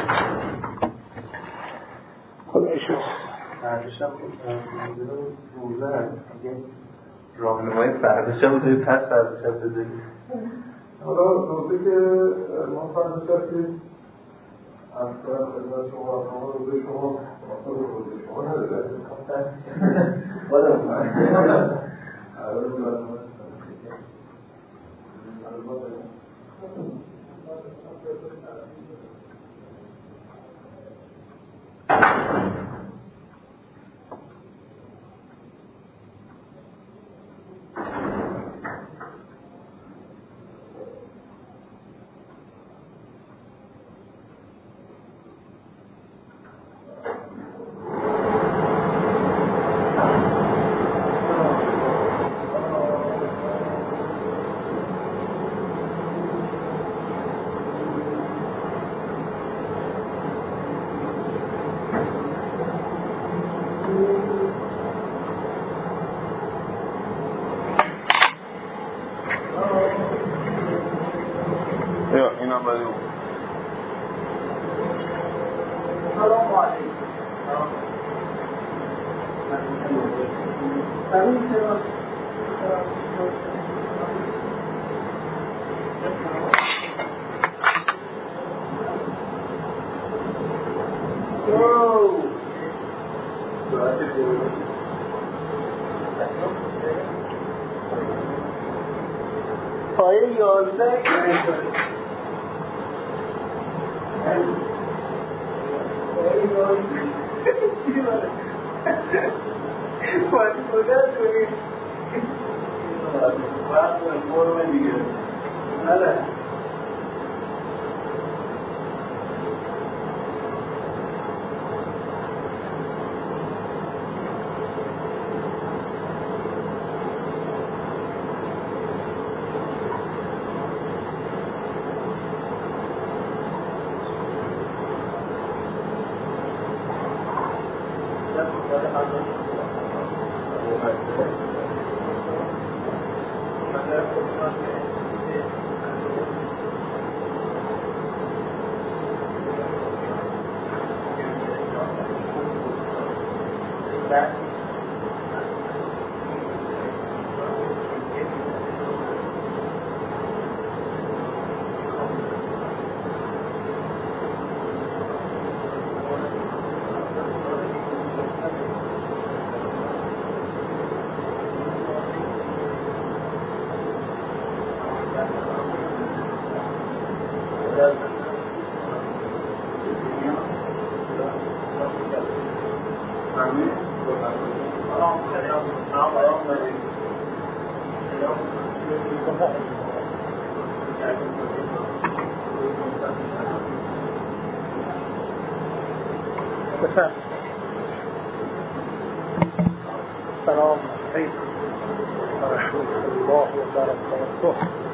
خدای شکر. بعدش هم روزه راهنمای فردش هم بودی، پس فردش هم بودی. حالا روزه که ما فردش هستید از طرف خدمت شما روزه شما روزه شما نداره پایه 11 پایه بودن کنید وقت فرم دیگه نده السلام عليكم ورحمة الله وبركاته.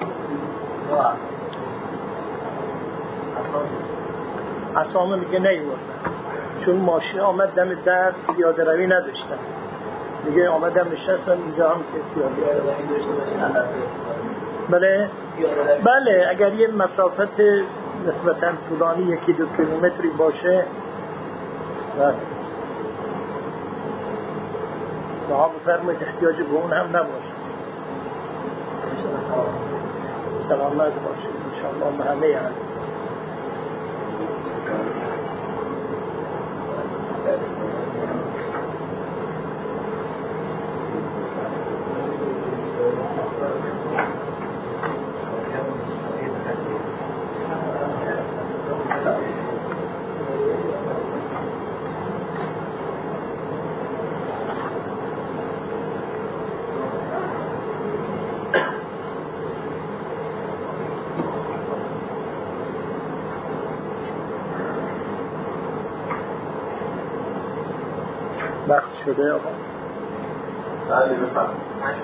اسامه میگه نیوردن چون ماشین آمد دم در پیاده روی نداشتن، میگه آمدم نشستم اینجا هم که پیاده روی داشته. بله اگر یه مسافت نسبتا طولانی 1-2 کیلومتری باشه ها بفرمایید احتیاج به اون هم نباشه. سلامت باشه انشاءالله محله هم. وقت شده آقا؟ بله بفرمایید.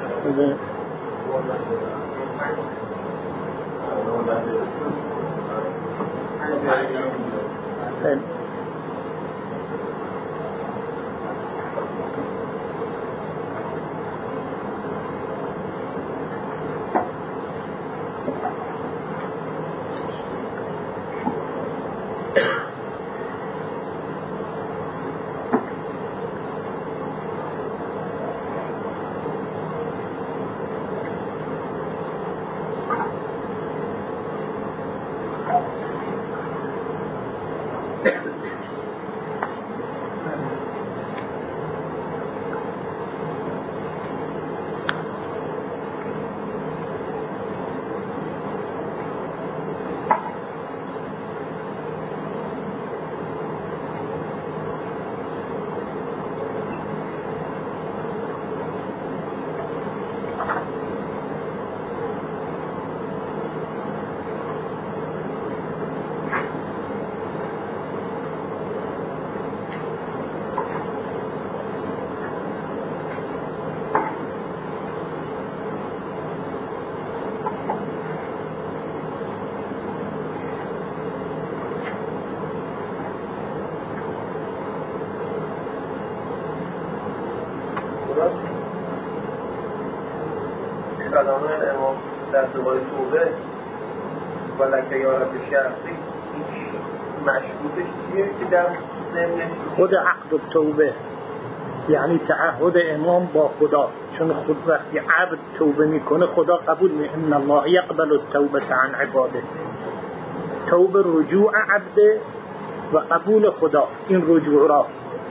کلام امام در دوباره توبه و لکه یارت شخصی مشروطش چیه که در ضمن خود عقد توبه یعنی تعهد امام با خدا، چون خود وقتی عبد توبه میکنه خدا قبول میکنه. ان الله یقبل التوبه عن عباده. توبه رجوع عبد و قبول خدا. این رجوع را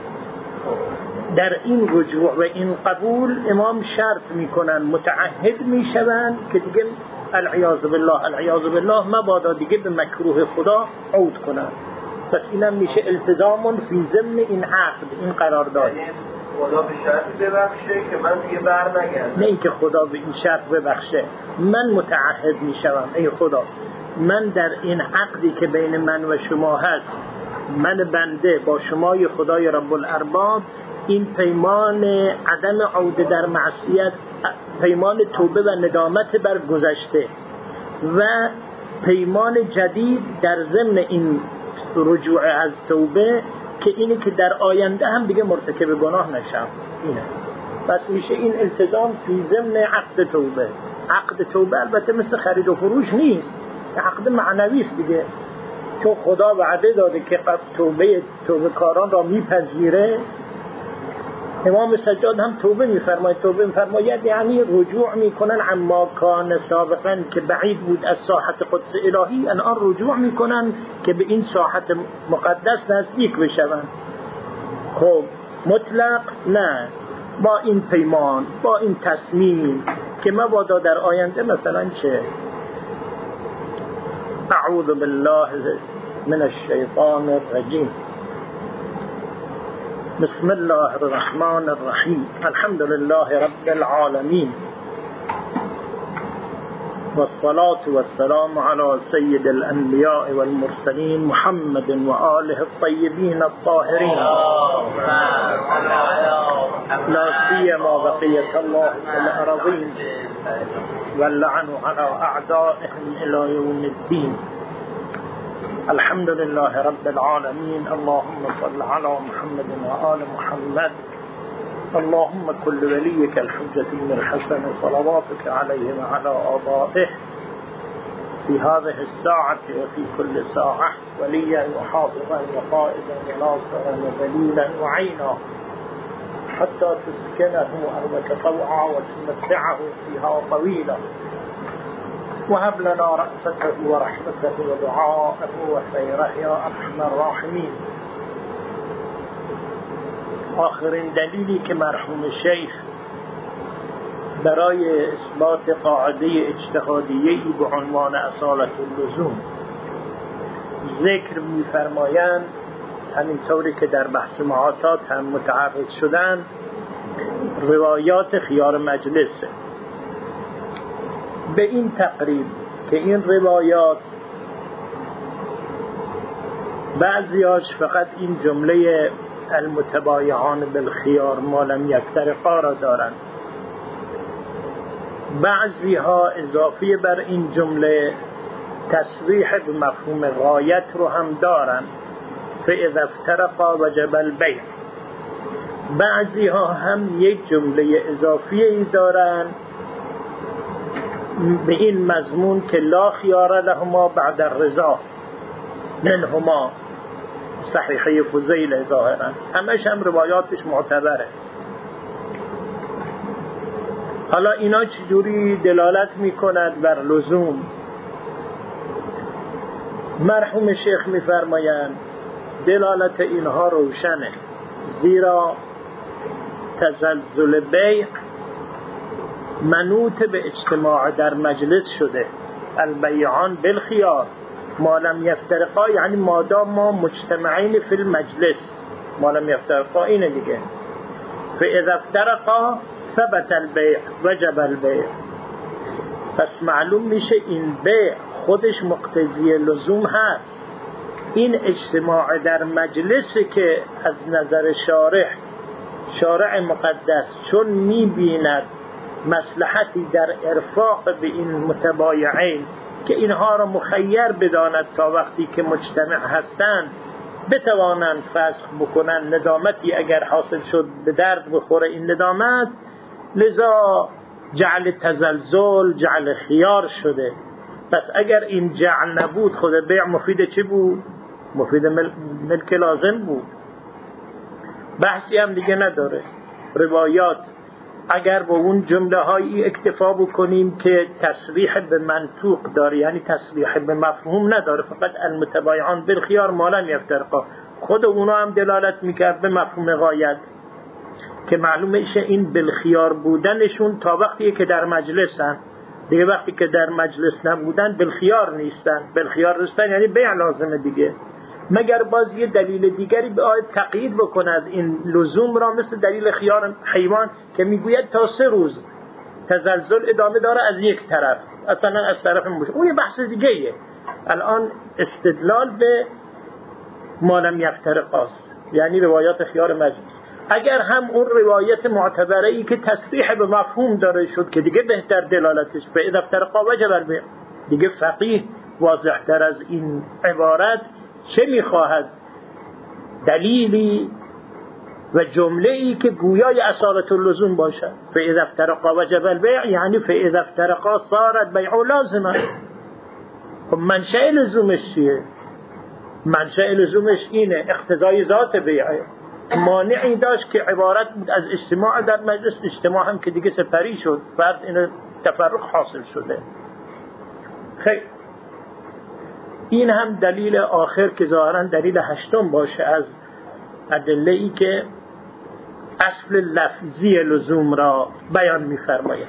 در این رجوع و این قبول امام شرط میکنن، متعهد میشوند که دیگه العیاذ بالله مبادا دیگه به مکروه خدا عود کنن. پس اینم میشه التزام فی ضمن این عقد، این قرارداد. خدا به شرطی ببخشه که من دیگه بر نگردم، نه اینکه خدا به این شرط ببخشه، من متعهد میشوم ای خدا من در این عقدی که بین من و شما هست، من بنده با شمای خدای رب الارباب، این پیمان عدم عوده در معصیت، پیمان توبه و ندامت بر گذشته و پیمان جدید در ضمن این رجوع از توبه که اینه که در آینده هم دیگه مرتکب گناه نشم. اینه پس میشه این التزام فی ضمن عقد توبه. عقد توبه البته مثل خرید و فروش نیست، عقد معنوی است دیگه، چون خدا وعده داده که توبه کاران را میپذیره. امام سجاد هم توبه میفرماید یعنی رجوع میکنن عما کان سابقا که بعید بود از ساحت قدس الهی، الان رجوع میکنن که به این ساحت مقدس نزدیک بشون. خب مطلق نه، با این پیمان، با این تصمیم که مبادا در آینده مثلا چه اعوذ بالله من الشیطان الرجیم بسم الله الرحمن الرحیم. الحمد لله رب العالمین والصلاة والسلام على سید الانبیاء والمرسلین محمد و آله الطیبین الطاهرین لا سیما بقیة الله في الأرضین واللعن على أعدائهم إلى يوم الدين. الحمد لله رب العالمين. اللهم صل على محمد وآل محمد. اللهم كل وليك الحجة بن الحسن صلواتك عليه وعلى آبائه في هذه الساعة وفي كل ساعة وليا وحافظا وقائدا وناصرا ودليلا وعينا حتى تسكنه أرضك طوعا وتمتعه فيها طويلا وهب لنا رأفته ورحمته ودعاءه وخيره يا أرحم الراحمين. آخرین دلیلی که مرحوم شیخ برای اثبات قاعده اجتهادیه‌ای به عنوان اصالت اللزوم ذکر می‌فرمایند، همینطوری که در بحث معاطات هم متعرض شدن، روایات خیار مجلسه. به این تقریب که این روایات بعضیاش فقط این جمله المتبایعان بالخیار ما لم یفترقا را دارند، بعضیها اضافی بر این جمله تصریح به مفهوم غایت رو هم دارند، فاذا افترقا وجب البیع. بعضیها هم یک جمله اضافی دارند به این مضمون که لا خیار لهما بعد الرضا منهما، صحیحه فضیل ظاهرا، همش هم روایاتش معتبره. حالا اینا چجوری دلالت میکند بر لزوم؟ مرحوم شیخ میفرمایند دلالت اینها روشنه، زیرا تزلزل بیع منوط به اجتماع در مجلس شده. البیعان بالخیار ما لم یفترقا، یعنی مادام ما مجتمعین فی المجلس، ما لم یفترقا اینه دیگه. فاذا افترقا ثبت البیع وجب البیع. پس معلوم میشه این بیع خودش مقتضی لزوم هست. این اجتماع در مجلس که از نظر شارع مقدس چون میبیند مصلحتی در ارفاق به این متبایعین که اینها را مخیر بداند تا وقتی که مجتمع هستند بتوانند فسخ بکنند، ندامتی اگر حاصل شد به درد بخوره این ندامت، لذا جعل تزلزل جعل خیار شده. پس اگر این جعل نبود خود بیع مفید چی بود؟ مفید ملک لازم بود. بحثی هم دیگه نداره. روایات اگر با اون جمله هایی اکتفا بکنیم که تصریح به منطوق داره، یعنی تصریح به مفهوم نداره، فقط المتبایعان بالخیار ما لم یفترقا، خود اونا هم دلالت میکرد به مفهوم غایت که معلومه میشه این بالخیار بودنشون تا وقتی که در مجلسن دیگه، وقتی که در مجلس نبودن بالخیار نیستن. بالخیار نیستن یعنی بیع لازمه دیگه، مگر باز یه دلیل دیگری به آیت تقیید بکند این لزوم را، مثل دلیل خیار حیوان که میگوید تا 3 روز تزلزل ادامه داره از یک طرف، اصلا از طرف مشه، اون یه بحث دیگه ایه. الان استدلال به ما لم یفترقاست، یعنی روایات خیار مجلس. اگر هم اون روایت معتبره ای که تصریح به مفهوم داره شد که دیگه بهتر دلالتش به اذا افترقا وجب البیع، دیگه فقیه واضح تر از این عبارت چه میخواهد؟ دلیلی و جمله‌ای که گویای اصالت اللزوم باشد. فاذا افترقا وجب البیع، یعنی فاذا افترقا صار البیع لازما. خب منشأ لزومش چیه؟ منشأ لزومش اینه اقتضای ذات بیعه. مانعی داشت که عبارت از اجتماع در مجلس، اجتماع هم که دیگه سپری شد، فرض این تفرق حاصل شده. خیلی این هم دلیل آخر که ظاهرا دلیل 8 باشه از ادله‌ای که اصل لفظی لزوم را بیان می‌فرماید.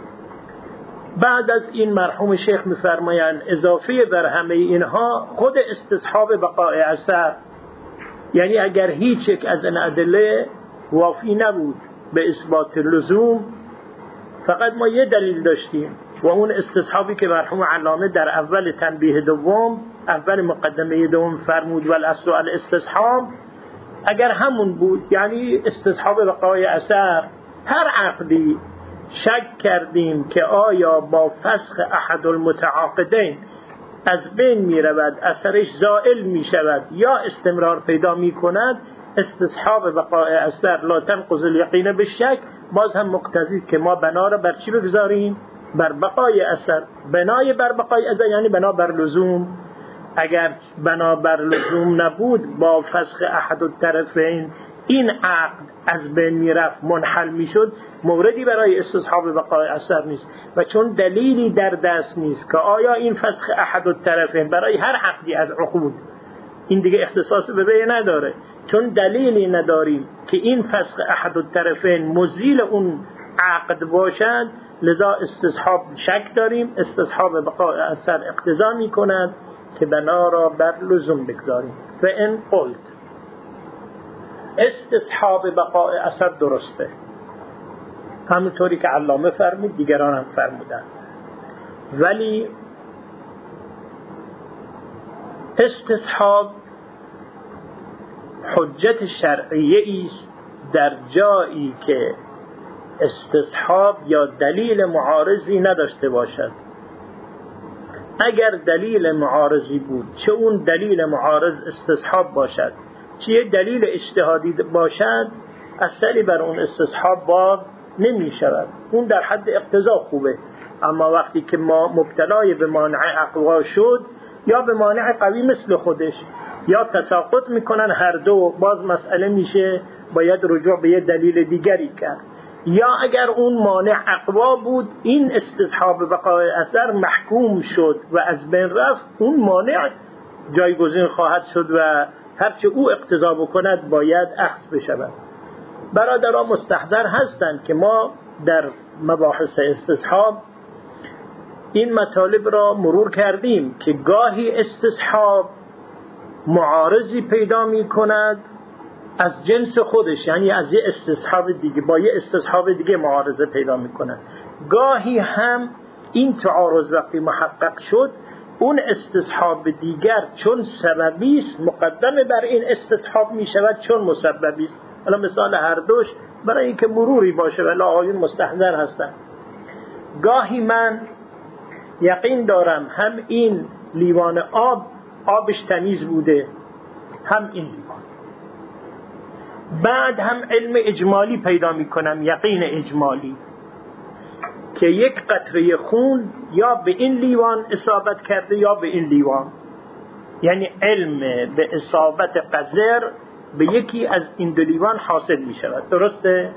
بعد از این مرحوم شیخ می‌فرمایند اضافه بر همه اینها خود استصحاب بقای اثر یعنی اگر هیچ یک از این ادله وافی نبود به اثبات لزوم، فقط ما یه دلیل داشتیم و اون استصحابی که مرحوم علامه در اول تنبیه دوم، اول مقدمه دوم فرمود والاصل الاستصحاب، اگر همون بود، یعنی استصحاب بقای اثر، هر عقدی شک کردیم که آیا با فسخ احد المتعاقدین از بین می رود، اثرش زائل می شود یا استمرار پیدا می کند، استصحاب بقای اثر لا تنقض الیقین بالشک، باز هم مقتضی که ما بنا را بر چی بگذاریم؟ بر بقای اثر. بنای بر بقای اثر یعنی بنا بر لزوم. اگر بنا بر لزوم نبود، با فسخ احد الطرفین این عقد از بین میرفت، منحل میشد، موردی برای استصحاب بقای اثر نیست. و چون دلیلی در دست نیست که آیا این فسخ احد الطرفین برای هر عقدی از عقود، این دیگه اختصاص به بی نداره، چون دلیلی نداریم که این فسخ احد الطرفین مزیل اون عقد باشد، لذا استصحاب شک داریم. استصحاب بقای اثر اقتضا می کند که بنا را بر لزوم بگذاریم. و این قلت استصحاب بقای اثر درسته، همونطوری که علامه فرمود، دیگران هم فرمودن، ولی استصحاب حجت شرعیه است در جایی که استصحاب یا دلیل معارضی نداشته باشد. اگر دلیل معارضی بود، چه اون دلیل معارض استصحاب باشد چه یک دلیل اجتهادی باشد، اثری بر اون استصحاب باب نمی شود. اون در حد اقتضا خوبه، اما وقتی که ما مبتلای به مانع اقوا شد، یا به مانع قوی مثل خودش، یا تساقط میکنن هر دو، باز مسئله میشه باید رجوع به یه دلیل دیگری کرد. یا اگر اون مانع اقوا بود، این استصحاب بقای اثر محکوم شد و از بین رفت، اون مانع جایگزین خواهد شد و هرچه او اقتضا بکند باید اخذ بشود. برادران مستحضر هستند که ما در مباحث استصحاب این مطالب را مرور کردیم که گاهی استصحاب معارضی پیدا می کند از جنس خودش، یعنی از یه استصحاب دیگه با یه استصحاب دیگه معارضه پیدا می کند. گاهی هم این تعارض وقتی محقق شد، اون استصحاب دیگر چون سببی است مقدم بر این استصحاب می شود چون مسببی است. حالا مثال هر دوش برای اینکه مروری باشه ولی آقایون مستحضر هستن. گاهی من یقین دارم هم این لیوان آبش تمیز بوده، هم این لیوان. بعد هم علم اجمالی پیدا می کنم، یقین اجمالی، که یک قطره خون یا به این لیوان اصابت کرده یا به این لیوان، یعنی علم به اصابت قذر به یکی از این دو لیوان حاصل می شود. درسته؟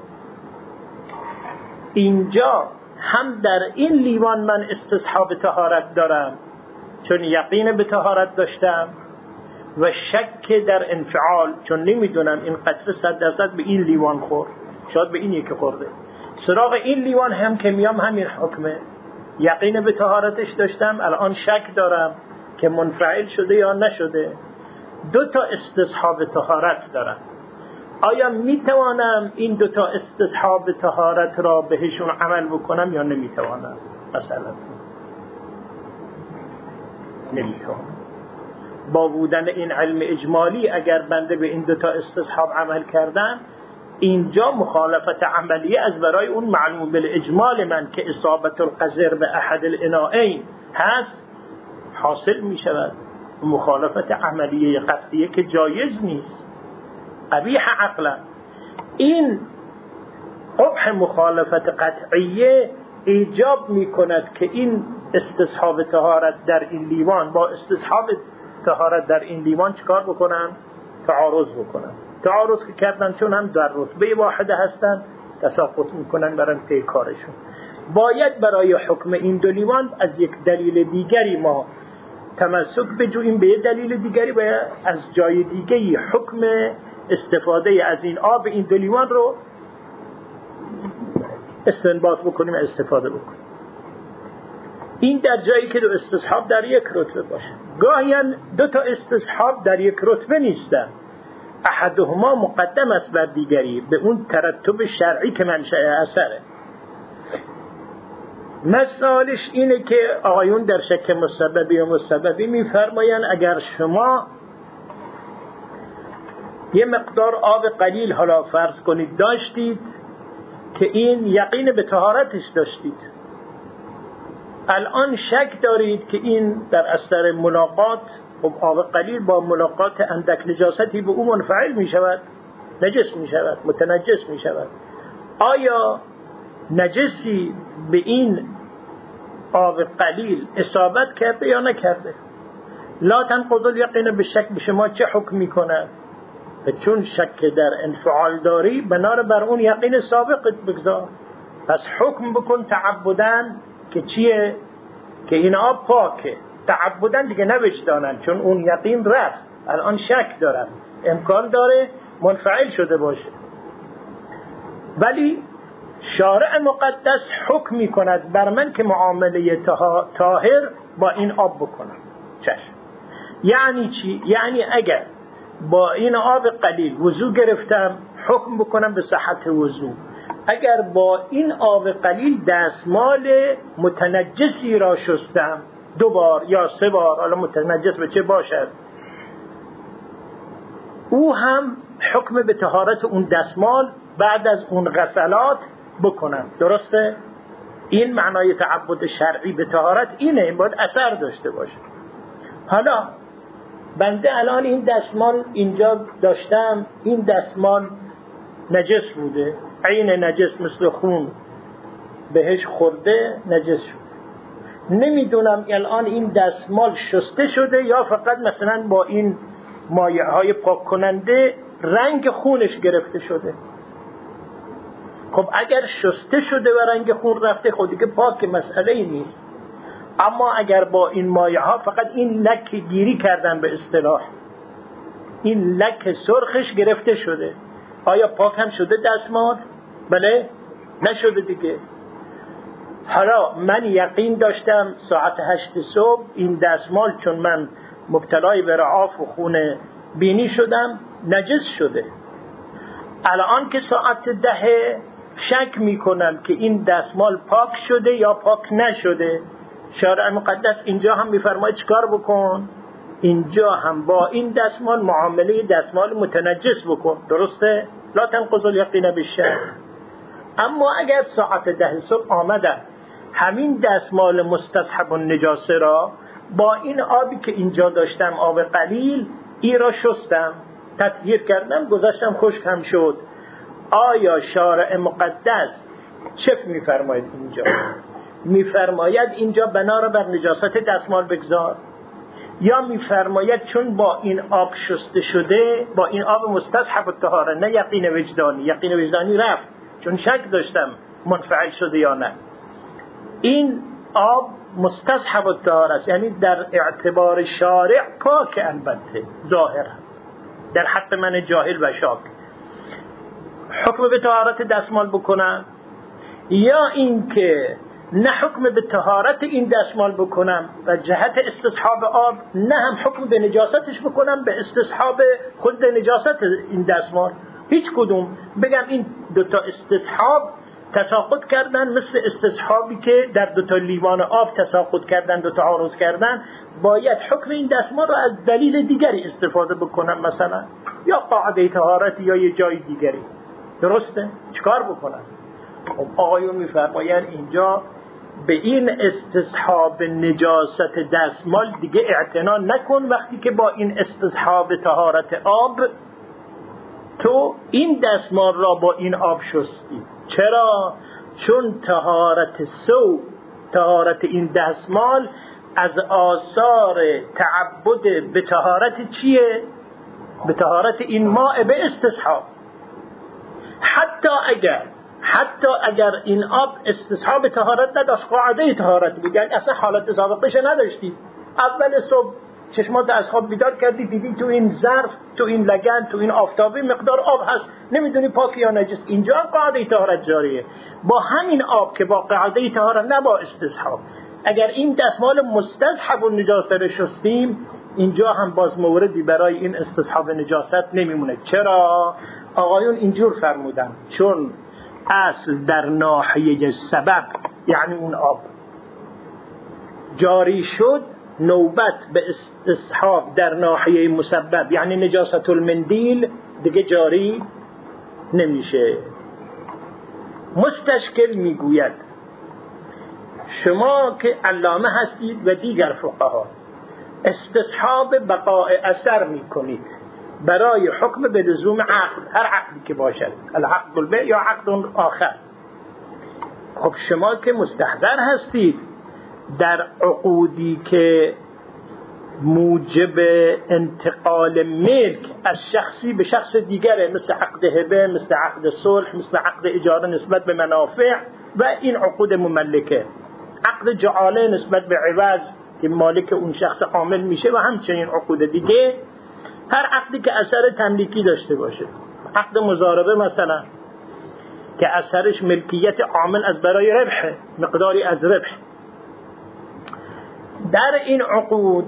اینجا هم در این لیوان من استصحاب طهارت دارم چون یقین به طهارت داشتم، و شک در انفعال چون نمیدونم این قطره 100% به این لیوان خورد، شاید به این یکی خورده. سراغ این لیوان هم که میام همین حکمه، یقین به طهارتش داشتم، الان شک دارم که منفعل شده یا نشده. دو تا استصحاب طهارت دارم. آیا میتوانم این دو تا استصحاب طهارت را بهشون عمل بکنم یا نمیتوانم؟ مثلا نمیتوانم. با بودن این علم اجمالی اگر بنده به این دو تا استصحاب عمل کردم، اینجا مخالفت عملیه از برای اون معلوم بالاجمال من که اصابت القذر به احد الانائین هست حاصل می شود. مخالفت عملیه قطعیه که جایز نیست، قبیح عقلا. این قبح مخالفت قطعیه ایجاب می کند که این استصحاب طهارت در این لیوان با استصحاب طهارت در این لیوان چکار بکنن؟ تعارض بکنن. تعارض که کردن چون هم در رتبه واحده هستن تساقط میکنن برای پی کارشون. باید برای حکم این دو لیوان از یک دلیل دیگری ما تمسک بجوییم، به یک دلیل دیگری باید از جای دیگری حکم استفاده از این آب این دو لیوان رو استنباط بکنیم، استفاده بکنیم. این در جایی که دو استصحاب در یک رتبه باشه. گاهی دو تا استصحاب در یک رتبه نیستن، احدهما مقدم است بر دیگری به اون ترتب شرعی که منشأ اثره. مثالش اینه که آقایون در شک مسببی و مسببی میفرمایند اگر شما یه مقدار آب قلیل حالا فرض کنید داشتید که این یقین به طهارتش داشتید، الان شک دارید که این در اثر ملاقات آب قلیل با ملاقات اندک نجاستی به اون منفعل می شود، نجس می شود، متنجس می شود. آیا نجسی به این آب قلیل اصابت کرده یا نکرده؟ لا تنقض الیقین به شک به شما چه حکم می کنه؟ چون شک در انفعال داری بنار بر اون یقین سابقت بگذار، پس حکم بکن تعبدن که چیه؟ که این آب پاکه، تعبدن دیگه نوجدانن، چون اون یقین رفت، الان شک دارن، امکان داره منفعل شده باشه. ولی شارع مقدس حکم می کند بر من که معامله طاهر با این آب بکنم. چشم. یعنی چی؟ یعنی اگر با این آب قلیل وضو گرفتم حکم بکنم به صحت وضو، اگر با این آب قلیل دستمال متنجسی را شستم 2 بار یا 3 بار، حالا متنجس به چه باشد، او هم حکم به طهارت اون دستمال بعد از اون غسلات بکنم. درسته؟ این معنای تعبد شرعی به طهارت اینه، این باید اثر داشته باشه. حالا بنده الان این دستمال اینجا داشتم، این دستمال نجس بوده، عین نجس مثل خون بهش خورده نجس شد، نمیدونم الان این دستمال شسته شده یا فقط مثلا با این مایع های پاک کننده رنگ خونش گرفته شده. خب اگر شسته شده و رنگ خون رفته خود دیگه پاک، مسئله ای نیست. اما اگر با این مایع ها فقط این لک گیری کردن، به اصطلاح این لک سرخش گرفته شده، آیا پاک هم شده دستمال؟ بله نشده دیگه. حالا من یقین داشتم ساعت 8 صبح این دستمال چون من مبتلای به رعاف و خون بینی شدم نجس شده، الان که ساعت 10 شک میکنم که این دستمال پاک شده یا پاک نشده. شارع مقدس اینجا هم میفرماید چیکار بکن؟ اینجا هم با این دستمال معامله دستمال متنجس بکن. درسته؟ لا تنقض الیقین بالشک. اما اگر ساعت 10 صبح آمدن همین دستمال مستصحب النجاسه را با این آبی که اینجا داشتم آب قلیل ای را شستم، تطهیر کردم، گذاشتم خشک هم شد، آیا شارع مقدس چه میفرماید اینجا؟ میفرماید اینجا بنا را بر نجاست دستمال بگذار، یا میفرماید چون با این آب شسته شده، با این آب مستصحب الطهاره، نه یقین وجدانی، یقین وجدانی رفت چون شک داشتم منفعل شده یا نه، این آب مستصحب الطهاره است، یعنی در اعتبار شارع پاک، البته ظاهر در حق من جاهل و شاک حکم به طهارت دستمال بکنم، یا اینکه نه حکم به طهارت این دستمال بکنم و جهت استصحاب آب، نه هم حکم به نجاستش بکنم به استصحاب خود نجاست این دستمال. هیچ کدوم بگم این دوتا استصحاب تساقط کردن، مثل استصحابی که در دوتا لیوان آب تساقط کردن، دوتا عارض کردن، باید حکم این دستمال رو از دلیل دیگری استفاده بکنم، مثلا یا قاعده طهارت یا یه جای دیگری. درسته؟ چیکار بکنم؟ آقایون میفرمایند اینجا به این استصحاب نجاست دستمال دیگه اعتنا نکن وقتی که با این استصحاب طهارت آب تو این دستمال را با این آب شستی. چرا؟ چون طهارت طهارت این دستمال از آثار تعبد به طهارت چیه؟ به طهارت این ماء به استصحاب. حتی اگر این آب استصحاب طهارت نداشت، قاعده طهارت بود، یعنی اصلا حالت سابقش نداشتی، اول صبح چشمات از خواب بیدار کردی دیدی تو این ظرف، تو این لگن، تو این آفتابی مقدار آب هست، نمیدونی پاک یا نجس، اینجا قاعده طهارت جاریه. با همین آب که با قاعده طهارت نه با استصحاب، اگر این دستمال مستصحب النجاسه رو شستیم، اینجا هم باز موردی برای این استصحاب نجاست نمیمونه. چرا؟ آقایون اینجور فرمودن چون اصل در ناحیه سبب یعنی اون آب جاری شد، نوبت به استصحاب در ناحیه مسبب یعنی نجاست المندیل دیگه جاری نمیشه. مستشکل میگوید شما که علامه هستید و دیگر فقها استصحاب بقاء اثر میکنید برای حکم به لزوم عقد، هر عقدی که باشد، العقد البیع یا عقد آخر. خب شما که مستحضر هستید در عقودی که موجب انتقال ملک از شخصی به شخص دیگره، مثل عقد هبه، مثل عقد صلح، مثل عقد اجاره نسبت به منافع و این عقود مملکه، عقد جعاله نسبت به عوض که مالک اون شخص عامل میشه و همچنین عقود دیگه، هر عقدی که اثر تملیکی داشته باشه، عقد مضاربه مثلا که اثرش ملکیت عامل از برای ربح، مقداری از ربح، در این عقود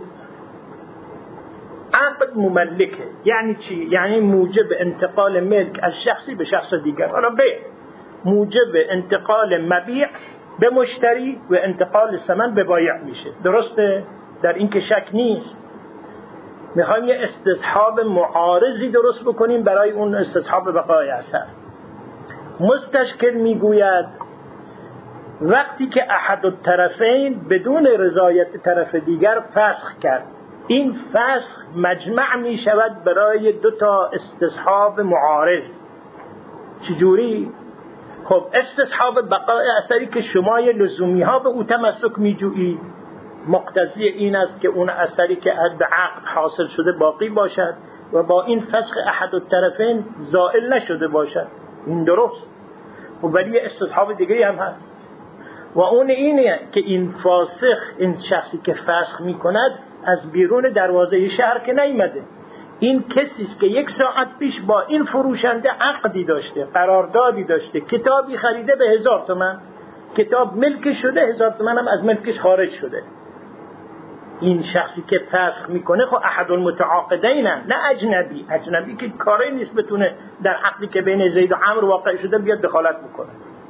عقد مملکه. یعنی چی؟ یعنی موجب انتقال ملک از شخصی به شخص دیگر. حالا بیع موجب انتقال مبیع به مشتری و انتقال ثمن به بایع میشه. درسته؟ در این که شک نیست. میخوایم یه استصحاب معارضی درست بکنیم برای اون استصحاب بقای اثر. مستشکل میگوید وقتی که احد الطرفین بدون رضایت طرف دیگر فسخ کرد، این فسخ مجمع می شود برای دو تا استصحاب معارض. چجوری؟ خب استصحاب بقای اثری که شما لزومی ها به او تمسک می جویید، مقتضی این است که اون اثری که از عقد حاصل شده باقی باشد و با این فسخ احد الطرفین زائل نشده باشد. این درست. ولی استصحاب دیگه هم هست و اون اینه که این فاسخ، این شخصی که فسخ می کند از بیرون دروازه شهر که نیامده، این کسی است که 1 ساعت پیش با این فروشنده عقدی داشته، قراردادی داشته، کتابی خریده به 1000 تومان، کتاب ملک شده، 1000 تومان هم از ملکش خارج شده. این شخصی که فسخ میکنه خب احد المتعاقدین، نه اجنبی. اجنبی که کاری نیست بتونه در عقدی که بین زید و عمرو واقع شده بیاد دخالت بکنه.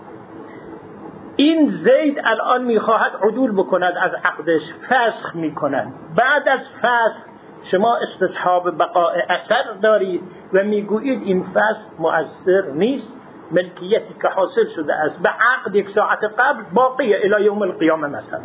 این زید الان میخواهد عدول بکند از عقدش، فسخ میکند. بعد از فسخ شما استصحاب بقاء اثر دارید و میگویید این فسخ مؤثر نیست، ملکیتی که حاصل شده است به عقد 1 ساعت قبل باقیه الی یوم القیامه مثلا.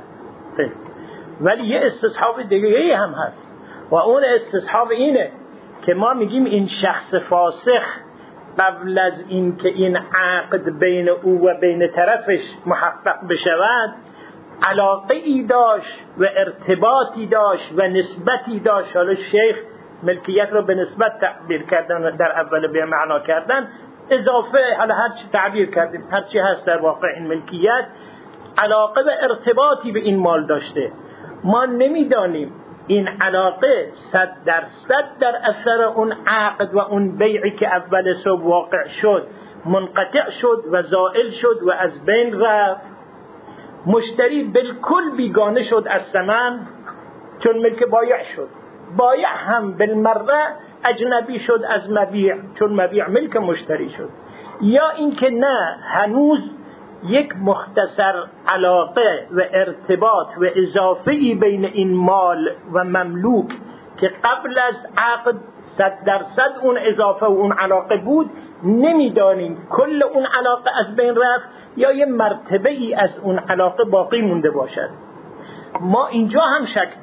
ولی یه استصحاب دیگه هم هست و اون استصحاب اینه که ما میگیم این شخص فاسخ قبل از این که این عقد بین او و بین طرفش محقق بشود علاقه ای داشت و ارتباطی داشت و نسبتی داشت. حالا شیخ ملکیت رو به نسبت تعبیر کردن و در اول به معنا کردن، اضافه حالا هر چی تعبیر کردیم، هر چی هست در واقع این ملکیت علاقه و ارتباطی به این مال داشته. ما نمیدانیم این علاقه 100% در اثر اون عقد و اون بیعی که اول صبح واقع شد منقطع شد و زائل شد و از بین رفت، مشتری بالکل بیگانه شد از ثمن چون ملک بایع شد، بایع هم بالمره اجنبی شد از مبیع چون مبیع ملک مشتری شد. یا اینکه نه، هنوز یک مختصر علاقه و ارتباط و اضافه‌ای بین این مال و مملوک که قبل از عقد 100% اون اضافه و اون علاقه بود، نمیدانیم کل اون علاقه از بین رفت یا یه مرتبه ای از اون علاقه باقی مونده باشد. ما اینجا هم شک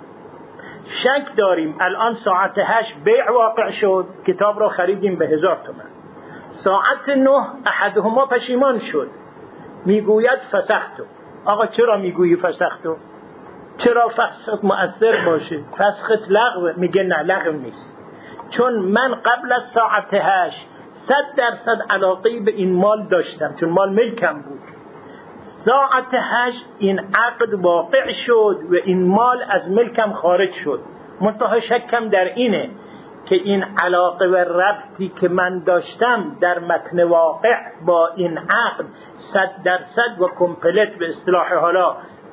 داریم. الان ساعت 8 بیع واقع شد، کتاب رو خریدیم به 1000 تومان. ساعت 9 احدهما پشیمان شد، میگوید فسختو. آقا چرا میگویی فسختو؟ چرا فسخت مؤثر باشه؟ فسخت لغو؟ میگه نه، لغو نیست، چون من قبل از ساعت 8 100% علاقه به این مال داشتم چون مال ملکم بود. ساعت 8 این عقد واقع شد و این مال از ملکم خارج شد. منتها شکم در اینه که این علاقه و ربطی که من داشتم در متن واقع با این عقد 100% و کمپلت به اصطلاح حالا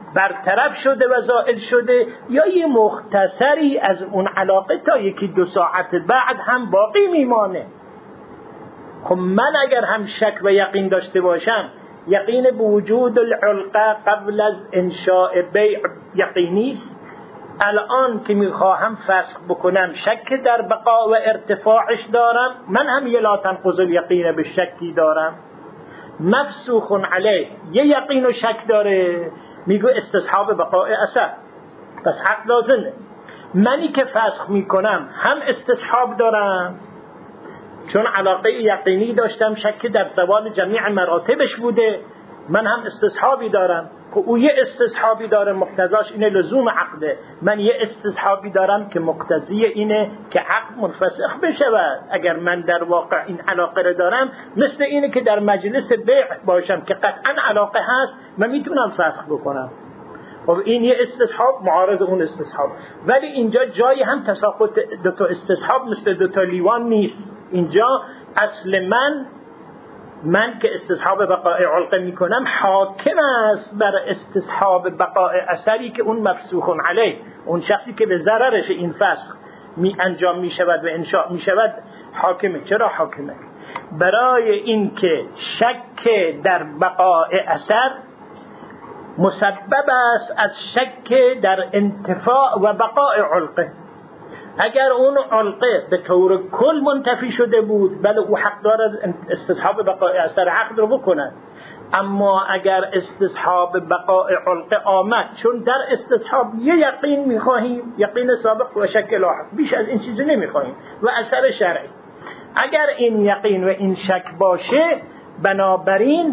برطرف شده و زائل شده، یا یه مختصری از اون علاقه تا 1-2 ساعت بعد هم باقی میمانه. خب من اگر هم شک و یقین داشته باشم، یقین به وجود العلقه قبل از انشاء بیع یقینی است، الان که میخواهم فسخ بکنم شک در بقا و ارتفاعش دارم، من هم یه لا تنقض الیقین به شکی دارم. مفسوخ علیه یه یقین و شک داره، میگو استصحاب بقای اثر، پس حق لازمه. منی که فسخ میکنم هم استصحاب دارم، چون علاقه یقینی داشتم، شک در زوال جمیع مراتبش بوده، من هم استصحابی دارم که او یه استصحابی داره مقتضاش اینه لزوم عقده، من یه استصحابی دارم که مقتضی اینه که عقد منفسخ بشود. اگر من در واقع این علاقه رو دارم، مثل اینه که در مجلس بیع باشم که قطعا علاقه هست، من میتونم فسخ بکنم. خب این یه استصحاب معارض اون استصحاب، ولی اینجا جای هم تساقط دوتا استصحاب مثل دوتا لیوان نیست. اینجا اصل من که استصحاب بقای علقه میکنم حاکم است بر استصحاب بقای اثری که اون مفسوخ علیه، اون شخصی که به ضررش این فسخ انجام میشود و انشاء میشود حاکمه. چرا حاکمه؟ برای این که شک در بقای اثر مسبب است از شک در انتفاع و بقای علقه. اگر اون علقه به طور کل منتفی شده بود، بله او حق دارد استصحاب بقای اثر عقد رو بکنه، اما اگر استصحاب بقای علقه آمد، چون در استصحاب یه یقین میخواهیم، یقین سابق و شک لاحق، بیش از این چیزی نمیخواهیم و اثر شرعی. اگر این یقین و این شک باشه، بنابراین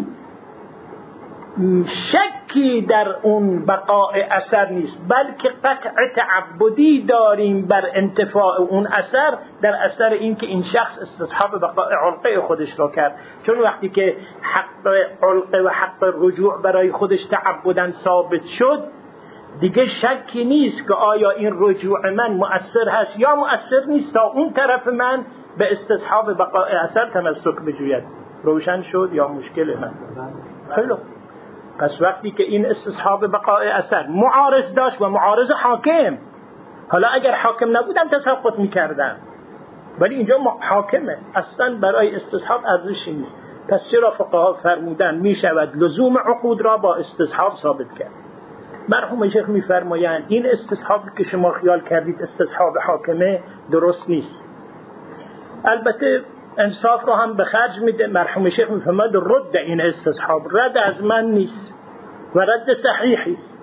شکی در اون بقای اثر نیست، بلکه قطع تعبدی داریم بر انتفاع اون اثر در اثر این که این شخص استصحاب بقای علقه خودش را کرد. چون وقتی که حق علقه و حق رجوع برای خودش تعبداً ثابت شد، دیگه شکی نیست که آیا این رجوع من مؤثر هست یا مؤثر نیست، تا اون طرف من به استصحاب بقای اثر تمسک بجوید. روشن شد یا مشکل من؟ خیلی. پس وقتی که این استصحاب بقای اثر معارض داشت و معارض حاکم، حالا اگر حاکم نبودم تساقط میکردم، ولی اینجا حاکمه، اصلا برای استصحاب ارزشی نیست. پس چرا فقها فرمودن میشود لزوم عقود را با استصحاب ثابت کرد؟ مرحوم شیخ میفرمایند این استصحابی که شما خیال کردید استصحاب حاکمه درست نیست. البته انصاف رو هم به خرج میده. مرحوم شیخ میفرماید رد این استصحاب، رد از من نیست و رد صحیحی است.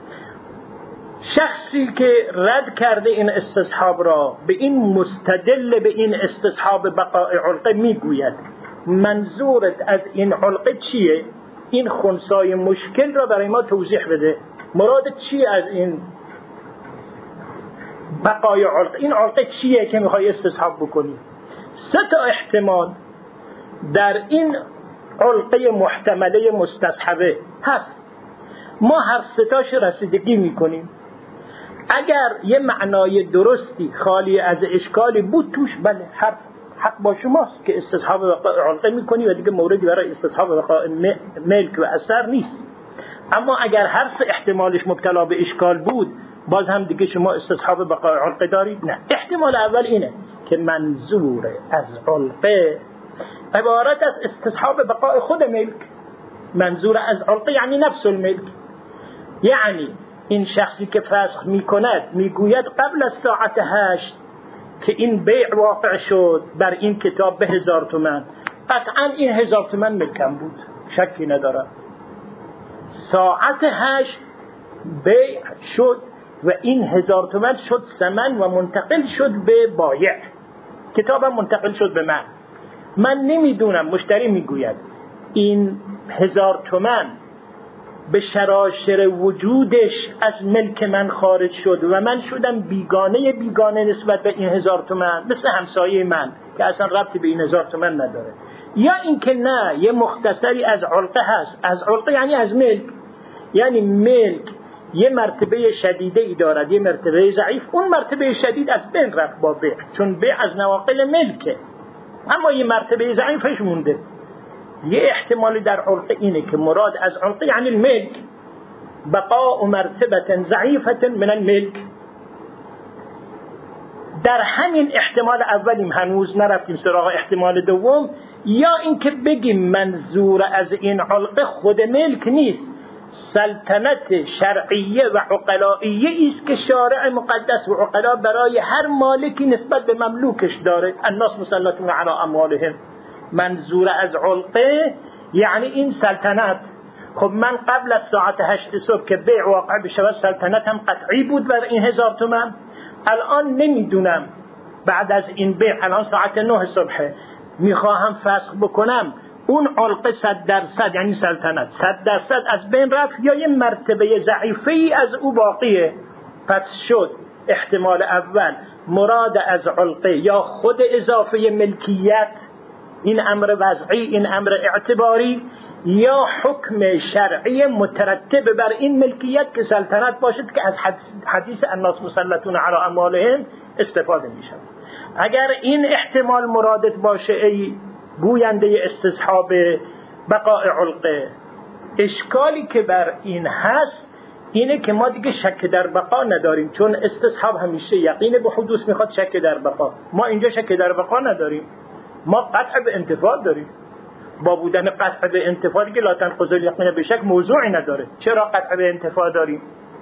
شخصی که رد کرده این استصحاب را، به این مستدل به این استصحاب بقای علقه میگوید منظورت از این علقه چیه؟ این خنثای مشکل را برای ما توضیح بده. مراد چیه از این بقای علقه؟ این علقه چیه که میخوای استصحاب بکنی؟ 3 احتمال در این علقه محتمله مستصحبه هست. ما هر 3 رسیدگی میکنیم. اگر یه معنای درستی خالی از اشکالی بود توش، بله حق با شماست که استصحاب علقه میکنی و دیگه موردی برای استصحاب ملک و اثر نیست. اما اگر هر 3 احتمالش مبتلا به اشکال بود، باز هم دیگه شما استصحاب بقای علقه دارید؟ نه. احتمال اول اینه که منظور از علقه عبارت از استصحاب بقای خود ملک. منظور از علقه یعنی نفس الملک، یعنی این شخصی که فسخ میکند میگوید قبل از ساعت 8 که این بیع واقع شد بر این کتاب به 1000 تومان، قطعا این 1000 تومان ملکم بود، شکی ندارم. ساعت 8 بیع شد و این 1000 تومان شد ثمن و منتقل شد به بایع، کتابم منتقل شد به من نمیدونم. مشتری میگوید این 1000 تومان به شراشر وجودش از ملک من خارج شد و من شدم بیگانه نسبت به این 1000 تومان، مثل همسایه من که اصلا ربطی به این 1000 تومان نداره. یا اینکه نه، یه مختصری از علقه هست. از علقه یعنی از ملک، یعنی ملک یه مرتبه شدیده ای دارد، یه مرتبه ضعیف. اون مرتبه شدید از بین رفت با بیع، چون بیع از نواقل ملکه، اما یه مرتبه ضعیفش مونده. یه احتمالی در علقه اینه که مراد از علقه یعنی الملک، بقاء مرتبة ضعیفة من الملک. در همین احتمال اولیم هنوز نرفتیم سراغ احتمال دوم، یا اینکه بگیم منظور از این علقه خود ملک نیست، سلطنت شرعیه و عقلائیه است که شارع مقدس و عقلا برای هر مالکی نسبت به مملوکش داره. الناس مسلطون علی اموالهم. منظور از علقه یعنی این سلطنت. خب من قبل از ساعت 8 صبح که بیع واقع بشه سلطنتم قطعی بود بر این 1000 تومان. الان نمیدونم بعد از این بیع، الان ساعت 9 صبح میخواهم فسخ بکنم، اون علقه 100% یعنی سلطنت 100% از بین رفت یا یه مرتبه ضعیفی از او باقیه. پس شد احتمال اول مراد از علقه یا خود اضافه ملکیت، این امر وضعی، این امر اعتباری، یا حکم شرعی مترتب بر این ملکیت که سلطنت باشد که از حدیث الناس مسلطون علی اموالهم استفاده میشه. اگر این احتمال مرادت باشه ای گوینده استصحاب بقاء علقه، اشکالی که بر این هست اینه که ما دیگه شک در بقا نداریم، چون استصحاب همیشه یقین به حدوث میخواد، شک در بقا. ما اینجا شک در بقا نداریم، ما قطع به انتفاع داریم. با بودن قطع به انتفاع دیگه لا تنقض الیقین به شک موضوعی نداره. چرا قطع به انتفاع داریم؟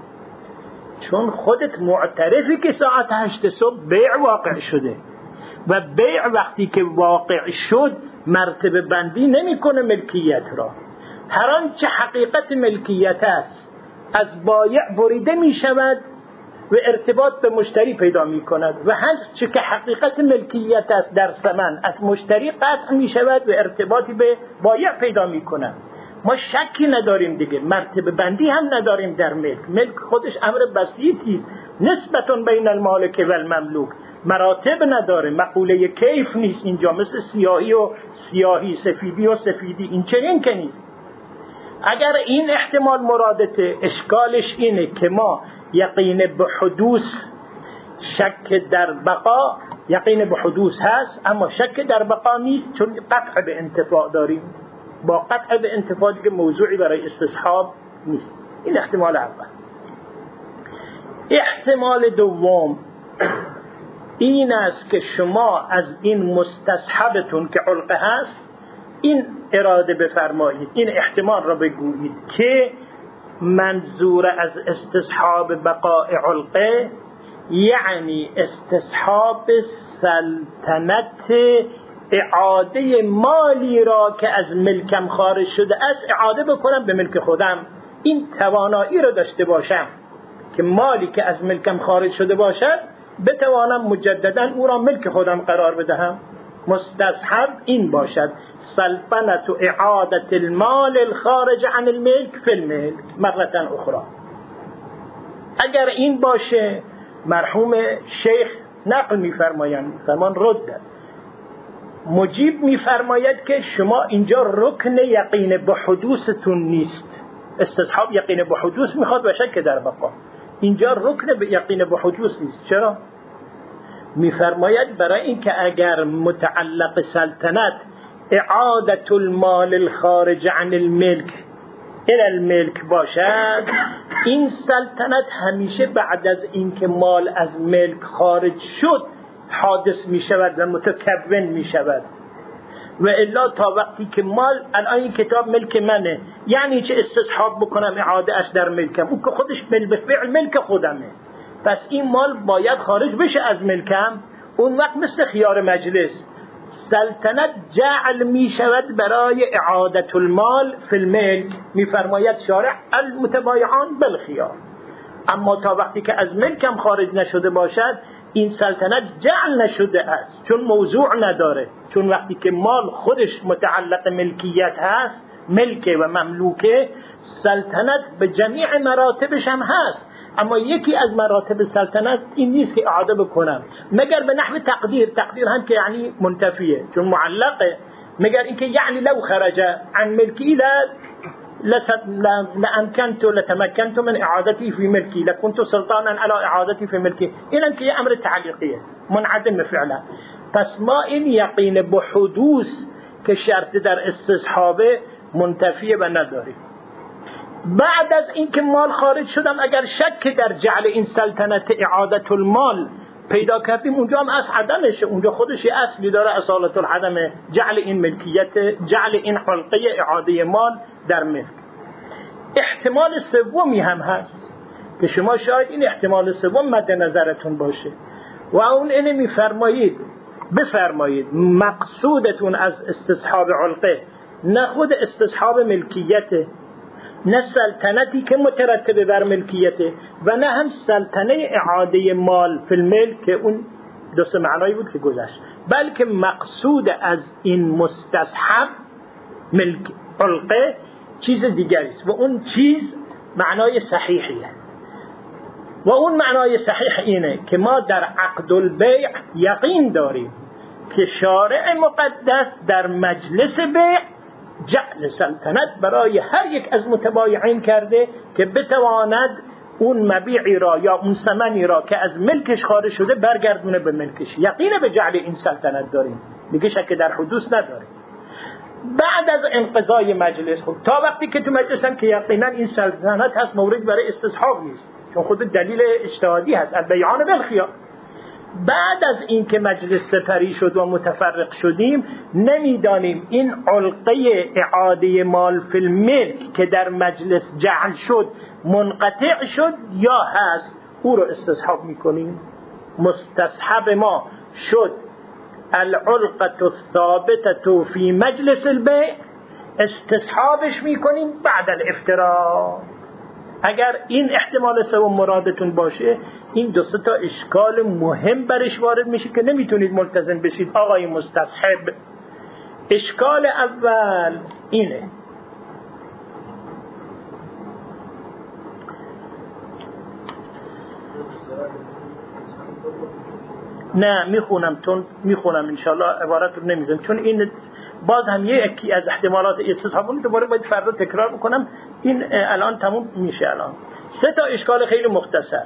چون خودت معترفی که ساعت 8 صبح بیع واقع شده و بیع وقتی که واقع شد مرتبه بندی نمیکنه ملکیت را. هر آنچه حقیقت ملکیت است از بایع بریده می شود و ارتباط به مشتری پیدا می کند و هر چه که حقیقت ملکیت است در ثمن از مشتری قطع می شود و ارتباطی به بایع پیدا می کند. ما شکی نداریم دیگه، مرتبه بندی هم نداریم در ملک. ملک خودش امر بسیطی است، نسبتون بین المالک و المملوک، مراتب نداره، مقوله کیف نیست اینجا، مثل سیاهی و سیاهی، سفیدی و سفیدی، این چنین که نیست. اگر این احتمال مرادت، اشکالش اینه که ما یقین به حدوث، شک در بقا یقین به حدوث هست اما شک در بقا نیست، چون قطع به انتفاع داریم. با قطع به انتفاع که موضوعی برای استصحاب نیست. این احتمال اول. احتمال دوم این است که شما از این مستصحبتون که علقه هست این اراده بفرمایید، این احتمال را بگویید که منظور از استصحاب بقاء علقه یعنی استصحاب سلطنت، اعاده مالی را که از ملکم خارج شده است اعاده بکنم به ملک خودم. این توانایی را داشته باشم که مالی که از ملکم خارج شده باشد بتوانم مجددا او را ملک خودم قرار بدهم. مستصحب این باشد، سلطنت و اعادت المال الخارج عن الملک فی الملک مرة اخرى. اگر این باشه مرحوم شیخ نقل می‌فرمایند، فرمان رد مجیب می‌فرماید که شما اینجا رکن یقین به حدوثتون نیست. استصحاب یقین به حدوث میخواد و شک در بقا. اینجا رکن به یقین به حدوث نیست. چرا؟ می‌فرماید برای اینکه اگر متعلق سلطنت اعادت المال الخارج عن الملک الى الملک باشد، این سلطنت همیشه بعد از اینکه مال از ملک خارج شد حادث می شود و متکون می شود. و الا تا وقتی که مال، الان این کتاب ملک منه، یعنی چه استصحاب بکنم اعاده اش در ملکم؟ اون که خودش بالفعل ملک خودمه، پس این مال باید خارج بشه از ملکم. اون وقت مثل خیار مجلس سلطنت جعل می شود برای اعادت المال فی الملک. می فرماید شارع المتبایعان بالخیار. اما تا وقتی که از ملکم خارج نشده باشد این سلطنت جعل نشده است، چون موضوع نداره. چون وقتی که مال خودش متعلق ملکیت هست، ملکه و مملوکه، سلطنت به جمیع مراتبش هم هست. اما یکی از مراتب سلطنت این نیست که اعاده بکنم مگر به نحو تقدیر هم که یعنی منتفیه، چون معلقه. مگر اینکه یعنی لو خرج عن ملکی لأمكنت لتمكنت من اعادتي في ملكي لكنت سلطانا على اعادتي في ملكي. این که امر تعلیقیه منعدم فعلا. پس ما این یقین به حدوث که شرط در استصحاب منتفیه و نداریم. بعد از اینکه مال خارج شدم اگر شک در جعل این سلطنت اعادت المال پیدا کردیم، اونجا هم از عدمشه، اونجا خودش یه اصلی داره، اصالت العدم، جعل این ملکیت، جعل این حلقه اعاده مال در ملک. احتمال سومی هم هست که شما شاید این احتمال سوم مد نظرتون باشه و اون اینه میفرمایید بفرمایید مقصودتون از استصحاب علقه نه خود استصحاب ملکیته، نه سلطنتی که مترتبه بر ملکیته و نه هم سلطنه اعاده مال فی الملک که اون دو سه معنایی بود که گذشت، بلکه مقصود از این مستصحب ملک علقه چیز دیگری است و اون چیز معنای صحیحیه و اون معنای صحیح اینه که ما در عقد البیع یقین داریم که شارع مقدس در مجلس بیع جعل سلطنت برای هر یک از متبایعین کرده که بتواند اون مبیعی را یا اون ثمنی را که از ملکش خارج شده برگردونه به ملکش. یقین به جعل این سلطنت داریم، دیگه شک در حدوث نداریم. بعد از انقضای مجلس، خب تا وقتی که تو مجلس هم که یقینا این سلطنت هست مورد برای استصحاب نیست، چون خود دلیل اجتهادی هست، البیعان بالخیار. بعد از این که مجلس سپری شد و متفرق شدیم، نمیدانیم این علقه اعاده مال فی الملک که در مجلس جعل شد منقطع شد یا هست، او رو استصحاب میکنیم. مستصحب ما شد العلقه الثابته فی مجلس البیع، استصحابش میکنیم بعد الافتراق. اگر این احتمال سوم مرادتون باشه، این دو سه تا اشکال مهم برش وارد میشه که نمیتونید ملتزم بشید آقای مستصحب. اشکال اول اینه، نه میخونم انشاءالله عبارت رو نمیزنم، چون این باز هم یکی از احتمالات استصحابون دوباره باید فردا تکرار بکنم. این الان تموم میشه. الان سه تا اشکال خیلی مختصر.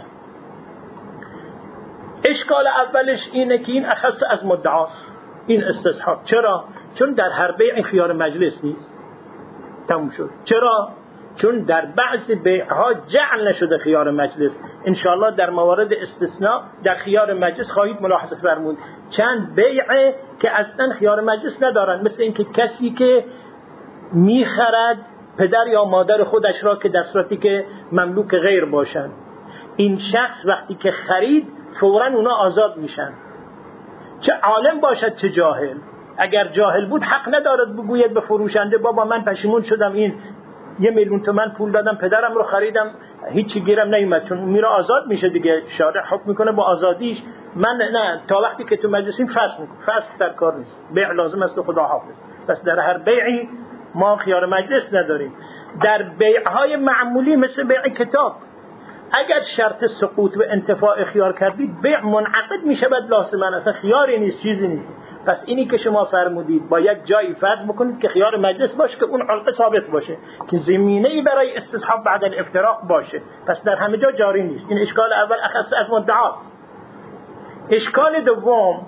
اشکال اولش اینه که این اخص از مدعاست این استصحاب. چرا؟ چون در هر بیع خیار مجلس نیست. تموم شد. چرا؟ چون در بعض بیعها جعل نشده خیار مجلس. انشاءالله در موارد استثناء در خیار مجلس خواهید ملاحظه فرمود چند بیعه که اصلا خیار مجلس ندارن، مثل اینکه کسی که میخرد پدر یا مادر خودش را که در صورتی که مملوک غیر باشن، این شخص وقتی که خرید فوراً اونا آزاد میشن، چه عالم باشد چه جاهل. اگر جاهل بود حق ندارد بگوید به فروشنده بابا من پشیمون شدم، این 1,000,000 تومان پول دادم پدرم رو خریدم هیچی گیرم نیومد، چون میره آزاد میشه دیگه، شارع حکم میکنه با آزادیش. من نه، تا وقتی که تو مجلسیم فسخ در کار نیست، بیع لازم است خدا حافظ. پس در هر بیعی ما خیار مجلس نداریم. در بیعهای معمولی مثل بیع کتاب اگر شرط سقوط و انتفاع خیار کردید بیع منعقد میشه بعد لازماً اصلا خیاری نیست، چیزی نیست. پس اینی که شما فرمودید باید جایی فرض بکنید که خیار مجلس باشه که اون علقه ثابت باشه که زمینه‌ای برای استصحاب بعد الافتراق باشه. پس در همه جا جاری نیست. این اشکال اول اخص از مدعاست. اشکال دوم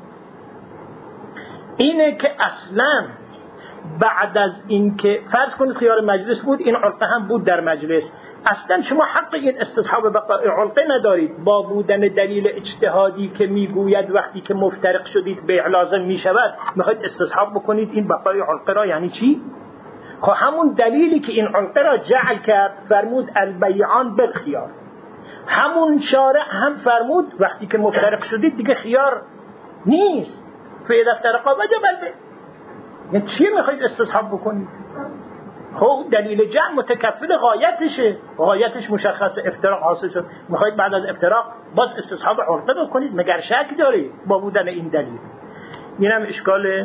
اینه که اصلا بعد از این که فرض کنید خیار مجلس بود، این علقه هم بود در مجلس، اصلا شما حق این استصحاب بقای علقه ندارید با بودن دلیل اجتهادی که میگوید وقتی که مفترق شدید بیع لازم میشود میخواید استصحاب بکنید این بقای علقه را. یعنی چی؟ خب همون دلیلی که این علقه را جعل کرد فرمود البیعان بالخیار، همون شارع هم فرمود وقتی که مفترق شدید دیگه خیار نیست، فإذا افترقا وجب البیع. یعنی چی میخواید استصحاب بکنید؟ خب دلیل جمع متکفل غایتشه، غایتش مشخص، افتراق حاصل شد، میخواید بعد از افتراق باز استصحاب علقه بکنید؟ مگر شک دارید با بودن این دلیل؟ اینم اشکال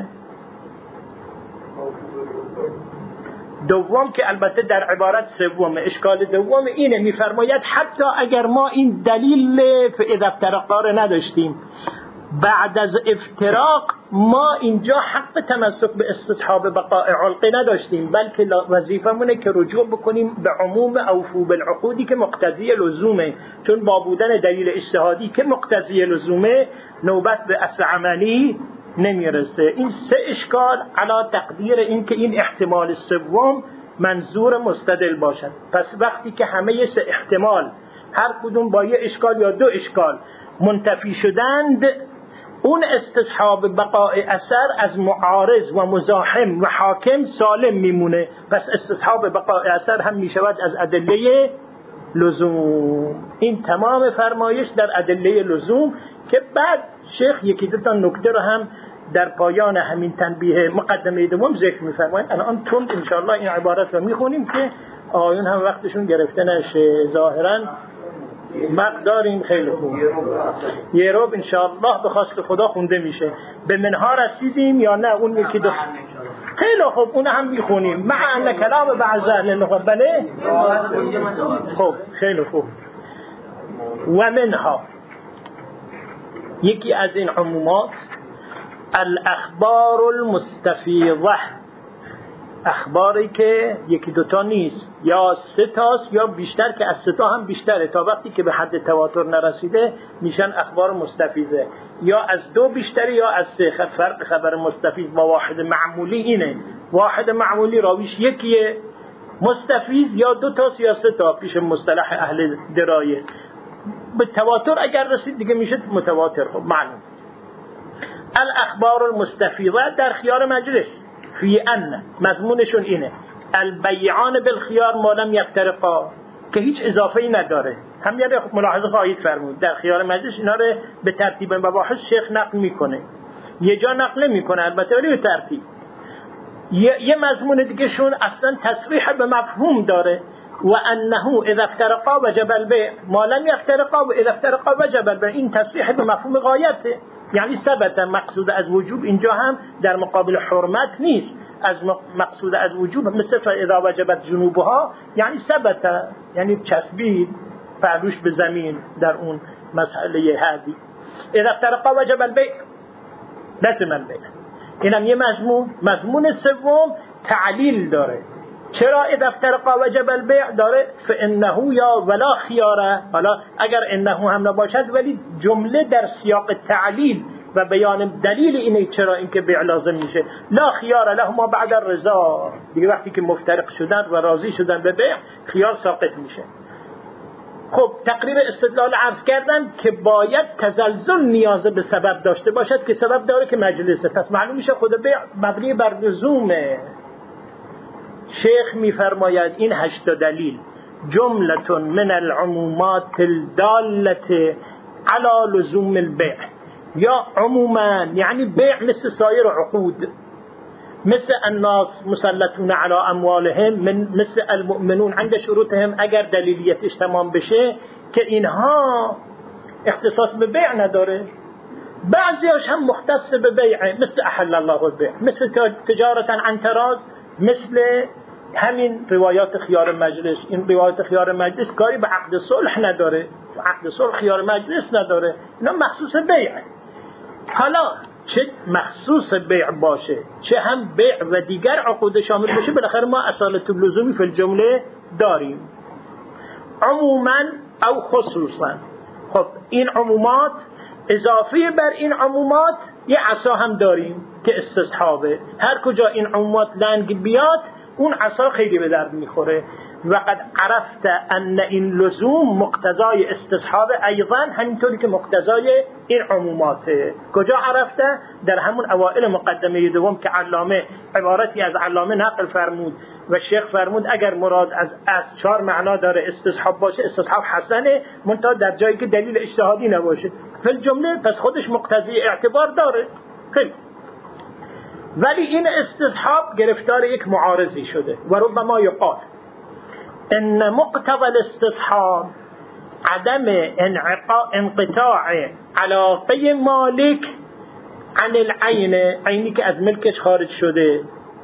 دوم که البته در عبارت سوم. اشکال دوم اینه، میفرماید حتی اگر ما این دلیل فاذا افترقا رو نداشتیم، بعد از افتراق ما اینجا حق تمسک به استصحاب بقاء علقه نداشتیم، بلکه وظیفمونه که رجوع بکنیم به عموم اوفو بالعقودی که مقتضی لزومه، چون با بودن دلیل اجتهادی که مقتضی لزومه نوبت به اصل عملی نمیرسه. این سه اشکال علا تقدیر این که این احتمال سوم منظور مستدل باشد. پس وقتی که همه سه احتمال هر کدوم با یه اشکال یا دو اشکال منتفی شدند، اون استصحاب بقای اثر از معارض و مزاحم و حاکم سالم میمونه. پس استصحاب بقای اثر هم میشود از ادله لزوم. این تمام فرمایش در ادله لزوم که بعد شیخ یکی دو تا نکته رو هم در پایان همین تنبیه مقدمه دوم ذکر می‌فرمایند. الان تند ان شاء الله این عبارت رو میخونیم که آیون هم وقتشون گرفته نشه. ظاهرا وقت داریم. خیلی خوب، یه روب ان شاء الله به خواست خدا خونده میشه. به منها رسیدیم یا نه؟ اون یکی دو خیلی خوب، اون هم میخونیم. مع ان کلام بعض اهل بله. خب خیلی خوب. و منها، یکی از این عمومات، الاخبار المستفیضه، اخباری که یکی دوتا نیست، یا سه تاست یا بیشتر، که از سه تا هم بیشتره. تا وقتی که به حد تواتر نرسیده میشن اخبار مستفیضه. یا از دو بیشتره یا از سه. فرق خبر مستفیض با واحد معمولی اینه: واحد معمولی راویش یکیه، مستفیض یا دو تاست یا سه تا پیش مصطلح اهل درایه. به تواتر اگر رسید دیگه میشه متواتر. خب معلوم. الاخبار المستفیضه در خیار مجلس، فی ان مضمونشون اینه: البیعان بالخیار ما لم یفترقا، که هیچ اضافه‌ای نداره. هم یه ملاحظه خواهید فرمود در خیار مجلس اینا رو به ترتیب مباحث شیخ نقل میکنه، یه جا نقل میکنه البته ولی به ترتیب. یه مضمون دیگه شون اصلا تصریح به مفهوم داره: و انه اذا افترقا وجب البيع ما لم يفترقا و اذا افترقا وجب البيع. این تصریح به مفهوم غایته، یعنی ثبت. مقصود از وجوب اینجا هم در مقابل حرمت نیست، از مقصود از وجوب مثل اذا وجبت جنوبها، یعنی ثبت، یعنی چسبید پهلوش به زمین در اون مسئله هذی. اذا افترقا وجب البيع لازم البيع. اینم یه مضمون سوم تعلیل داره. چرا اذا افترقا وجب البيع داره؟ فانه یا ولا خیاره. حالا اگر انه هم نباشد ولی جمله در سیاق تعلیل و بیان دلیل اینه چرا اینکه بیع لازم میشه. لا خیار لهما بعد الرضا، دیگه وقتی که مفترق شدن و راضی شدن به بیع خیار ساقط میشه. خب تقریر استدلال عرض کردن که باید تزلزل نیاز به سبب داشته باشد که سبب داره که مجلسه. پس معلوم میشه خود بیع مبنی بر لزومه. شیخ میفرماید این 8 دلیل جملة من العمومات الدالة على لزوم البيع. یا عموما یعنی بیع مثل سایر عقود، مثل الناس مسلطون على اموالهم، مثل المؤمنون عند شروطهم، اگر دلیلیتش تمام بشه که اینها اختصاص به بیع نداره. بعضیاش هم مختص به بیع، مثل احل الله البيع، مثل تجارتا عن تراز، مثل همین روایات خیار مجلس. این روایات خیار مجلس کاری به عقد صلح نداره، عقد صلح خیار مجلس نداره، اینا مخصوص بیعه. حالا چه مخصوص بیع باشه چه هم بیع و دیگر عقود شامل باشه، بالاخره ما اصالت اللزومی فی الجمله داریم، عموما او خصوصا. خب این عمومات اضافه بر این عمومات یه عصا هم داریم که استصحابه. هر کجا این عمومات لنگ بیاد اون عصا خیلی به درد میخوره. وقد عرفت ان این لزوم مقتضای استصحاب ایضا، همینطوری که مقتضای این عموماته. کجا عرفته؟ در همون اوائل مقدمه دوم که علامه عبارتی از علامه نقل فرمود و شیخ فرمود اگر مراد از 4 معنا داره استصحاب باشه، استصحاب حسنه، منتها در جایی که دلیل اجتهادی نباشه. فی الجمله پس خودش مقتضی اعتبار داره. خیلی ولی این استصحاب گرفتار یک معارضی شده. و ربما یقال ان مقتضى الاستصحاب عدم انقطاع علاقه مالک عن العین، عینی که از ملکش خارج شده.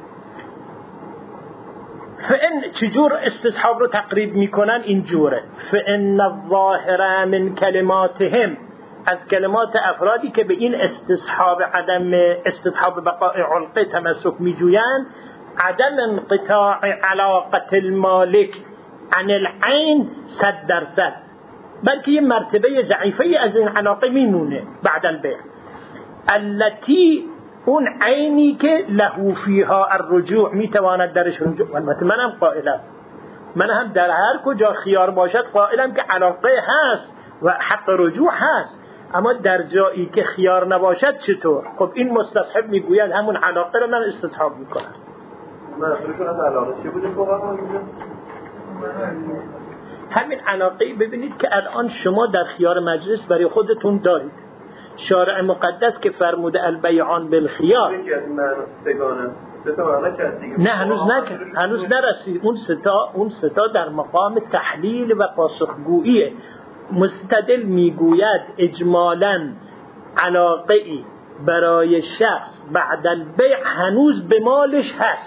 فان چجور استصحاب رو تقریب میکنن؟ اینجوره: فان الظاهر من کلماتهم، از کلمات افرادی که به این استصحاب عدم استصحاب بقاء علقه تمسک میجویند، عدم انقطاع علاقه المالک عن العین 100%، بلکه یه مرتبه ضعیفه از این علاقه میمونه بعد البیع. التي اون عینی که له فیها الرجوع میتواند درش رجوع. البته منم قائلم، من هم در هر کجا خیار باشد قائلم که علاقه هست و حق رجوع هست، اما در جایی که خیار نباشد چطور؟ خب این مستصحب میگوید همون علاقه رو من استصحاب میکنم. منظورشون از علاقه چی بوده فقها اینجا؟ همین علاقه. ببینید که الان شما در خیار مجلس برای خودتون دارید، شارع مقدس که فرموده البیعان بالخیار. نه هنوز نرسید. اون ستا در مقام تحلیل و پاسخگوییه. مستدل میگوید اجمالاً علاقه‌ای برای شخص بعد البیع هنوز به مالش هست.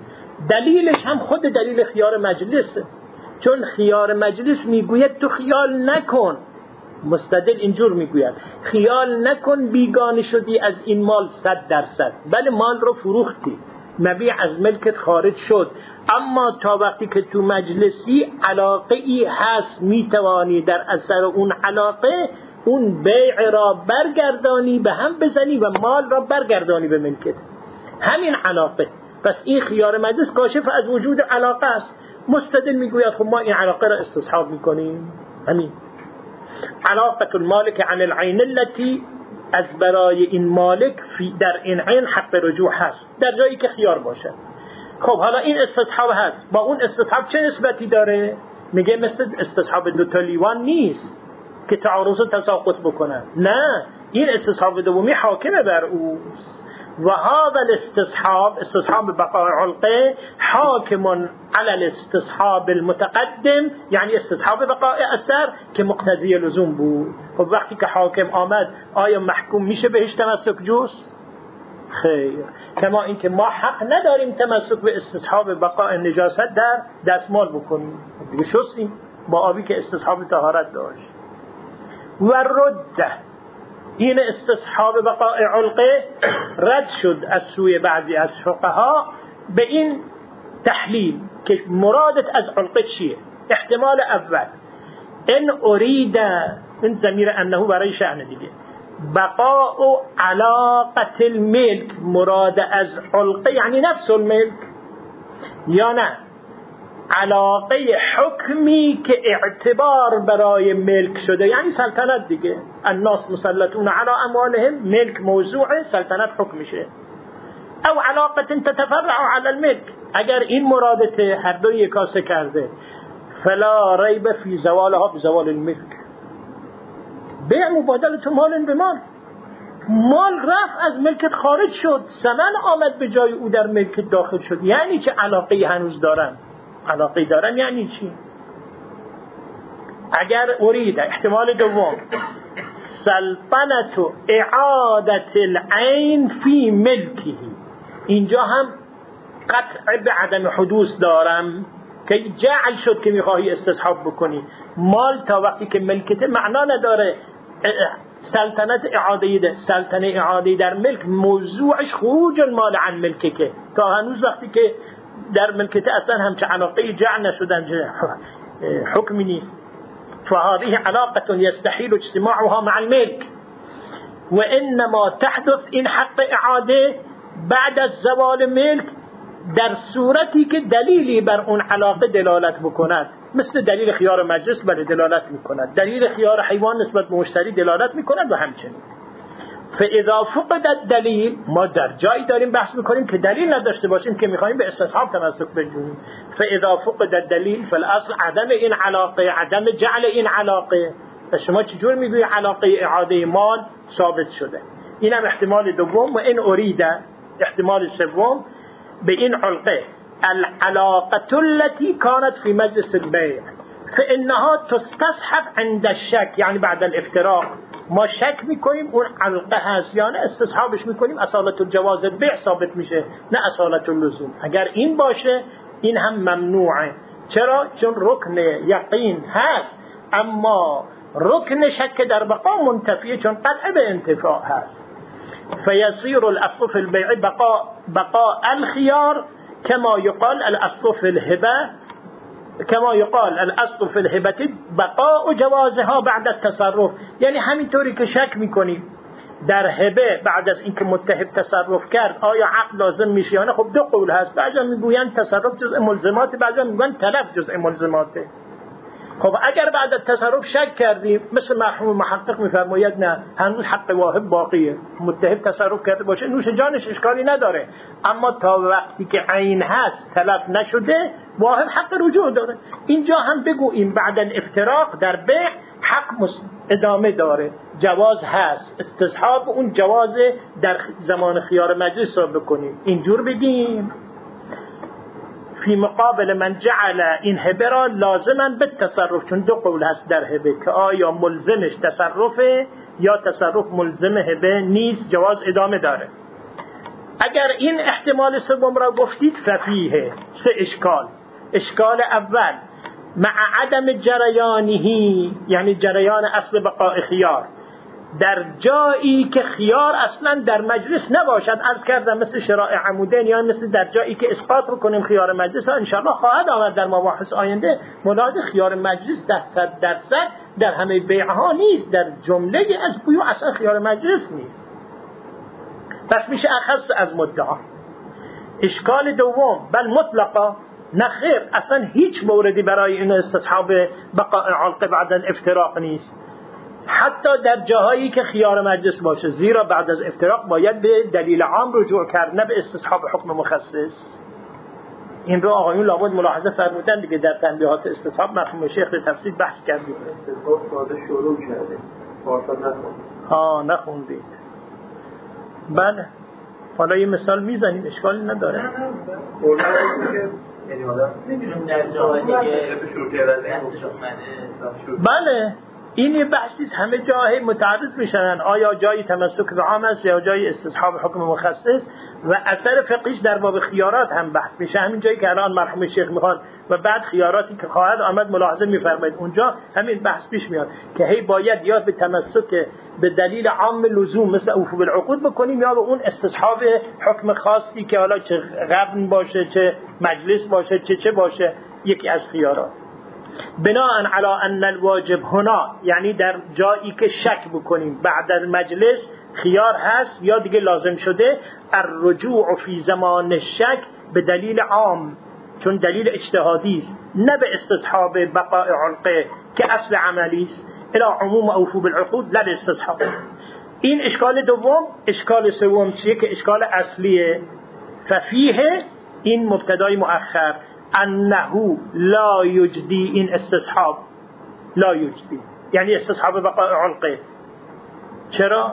دلیلش هم خود دلیل خیار مجلسه، چون خیار مجلس میگوید تو خیال نکن. مستدل اینجور میگوید خیال نکن بیگانه شدی از این مال 100%، بله مال رو فروختی، مبیع از ملکت خارج شد، اما تا وقتی که تو مجلسی علاقه ای هست میتوانی در اثر اون علاقه اون بیع را برگردانی، به هم بزنی و مال را برگردانی به ملکت. همین علاقه. پس این خیار مجلس کاشف از وجود علاقه است. مستدل میگوید خب ما این علاقه را استصحاب میکنیم. همین علاقه المالک عن العین التي، از برای این مالک در این عین حق رجوع هست در جایی که خیار باشد. خب حالا این استصحاب هست، با اون استصحاب چه نسبتی داره؟ میگه مثل استصحاب دوتا لیوان نیست که تعارض و تساقط بکنن، نه، این استصحاب دومی حاکمه بر اوست. و هذا الاستصحاب، استصحاب بقاء علقه، حاکم على الاستصحاب المتقدم، یعنی استصحاب بقاء اثر که مقتضی لزوم بود. خب وقتی که حاکم آمد آیا محکوم میشه بهش تمسک جز؟ خیر. کما اینکه ما حق نداریم تمسک به استصحاب بقاء نجاست در دستمال بکنیم، دیگه شستیم با آبی که استصحاب طهارت داشت. و رده، این استصحاب بقاء علقه رد شد از سوی بعضی از فقها به این تحلیل که مرادت از علقه چیه. احتمال اول ان اريد، این ضمیر انه برای شأن دیگه، بقاء علاقه الملک، مراد از علقه یعنی نفس الملک، یا نه علاقه حکمی که اعتبار برای ملک شده، یعنی سلطنت دیگه. الناس مسلطون علی اموالهم، ملک موضوع سلطنت حکم میشه. او علاقه تتفرع علی الملک، اگر این مرادته هر دو یکاسه کرده، فلا ریب فی زوالها بزوال الملک. بیع مبادله مال به مال، مال رفت از ملکت خارج شد، ثمن آمد به جای او در ملکت داخل شد. یعنی چه علاقه هنوز دارن؟ علاقه دارن یعنی چی؟ اگر اريد، احتمال دوم، سلطنت اعادت العین فی ملکه، اینجا هم قطع به عدم حدوث دارم که جعل شد که میخواهی استصحاب بکنی. مال تا وقتی که ملکته معنا نداره. سلطنت اعاده در ملک موضوعش خروج المال عن ملکه، که تا هنوز وقتی که در ملکته اصلا همچه علاقه جعل نشدن، حکمی نیست. فهذه علاقة يستحيل اجتماعها مع الملك، وإنما تحدث إن حق إعادة بعد الزوال ملك در صورتی که دلیلی بر اون علاقه دلالت بکند، مثل دلیل خیار مجلس بر دلالت میکند، دلیل خیار حیوان نسبت به مشتری دلالت میکند و همچنین. فاذا فقد الدلیل، ما در جایی داریم بحث میکنیم که دلیل نداشته باشیم که میخوایم به استصحاب تمسک بجوییم. فاذا فقد الدلیل فالاصل عدم این علاقه، عدم جعل این علاقه. شما چجور میگوی علاقه اعاده مال ثابت شده؟ اینم احتمال دوم. و این اریده، احتمال سوم، به این علقه العلاقه التي كانت في مجلس البيع فانها تستصحب عند الشك، یعنی بعد الافتراق ما شک میکنیم اون علقه هست یا نه، استصحابش میکنیم، اصالت الجواز البيع ثابت میشه، نه اصالت اللزوم. اگر این باشه این هم ممنوعه. چرا؟ چون رکن یقین هست اما رکن شک در بقا منتفیه، چون قطع به انتفاع هست. فيصير الاصل في البيع بقاء الخيار كما يقال الاصل في الهبه، كما يقال الاصل في الهبه بقاء جوازها بعد التصرف. یعنی همینطوری که شک میکنیم در هبه بعد از اینکه متهب تصرف کرد آیا عقد لازم میشه یا نه؟ خب دو قول هست، بعضی میگوین تصرف جزء ملزمات، بعضی میگوین تلف جزء ملزماته. خب اگر بعد از تصرف شک کردیم، مثل مرحوم محقق میفرماید نه، هنوز حق واهب باقیه، متهب تصرف کرده باشه نوش جانش اشکالی نداره، اما تا وقتی که عین هست تلف نشده واهب حق رجوع داره. اینجا هم بگوییم بعد الافتراق در بیع حق ادامه داره، جواز هست، استصحاب اون جواز در زمان خیار مجلس رو بکنیم. اینجور بگیم فی مقابل من جعل این هبه را لازما به تصرف، چون دو قول هست در هبه که آیا ملزمش تصرفه یا تصرف ملزم هبه نیست، جواز ادامه داره. اگر این احتمال سوم را گفتید ففیه سه اشکال. اشکال اول مع عدم جریانهی، یعنی جریان اصل بقاء خیار در جایی که خیار اصلا در مجلس نباشد. عرض کردم مثل شرائع عمودین، یا مثل در جایی که اسقاط بکنیم خیار مجلس، انشاءالله خواهد آمد در مباحث آینده. ملاحظه خیار مجلس در 100% در همه بیعها نیست، در جمله از بیوع اصلا خیار مجلس نیست، پس میشه اخص از مدعا. اشکال دوم بل مطلقا، نخیر اصلا هیچ موردی برای این استصحاب بقاء علقه بعد الافتراق نیست، حتی در جاهایی که خیار مجلس باشه، زیرا بعد از افتراق باید به دلیل عام رجوع کرد نه به استصحاب حکم مخصص. این رو آقایون لابد ملاحظه فرمودن دیگه در تنبیهات استصحاب، مرحوم شیخ به تفصیل بحث کردیم. استصحاب ساده شروع کرده، فارسا نخوندید. بله حالا یه مثال میزنیم، اشکالی نداره. یعنی آدم نمیدونم در جاهای دیگه شروع کرده. بله این یه بحثیست، همه جاهای متعرض میشن، آیا جای تمسک به عام است یا جای استصحاب حکم مخصص، و اثر فقهیش در باب خیارات هم بحث میشه، همین جایی که الان مرحوم شیخ میخوان و بعد خیاراتی که خواهد آمد ملاحظه میفرمایید اونجا همین بحث پیش میاد که هی باید یا به تمسک به دلیل عام لزوم مثل اوفو بالعقود بکنیم، یا به اون استصحاب حکم خاصی که حالا چه غبن باشه چه مجلس باشه چه باشه یکی از خیارات. بناء علی ان الواجب هنا، یعنی در جایی که شک بکنیم بعد از مجلس خیار هست یا دیگه لازم شده، الرجوع فی زمان الشک به دلیل عام، چون دلیل اجتهادی است، نه به استصحاب بقاء علقه که اصل عملی است، الی عموم اوفو بالعقود لا استصحاب. این اشکال دوم. اشکال سوم چیه که اشکال اصلیه؟ ففیه، این مبتدای مؤخر، انه لا یجدی، این استصحاب لا یجدی یعنی استصحاب بقاء علقه. چرا؟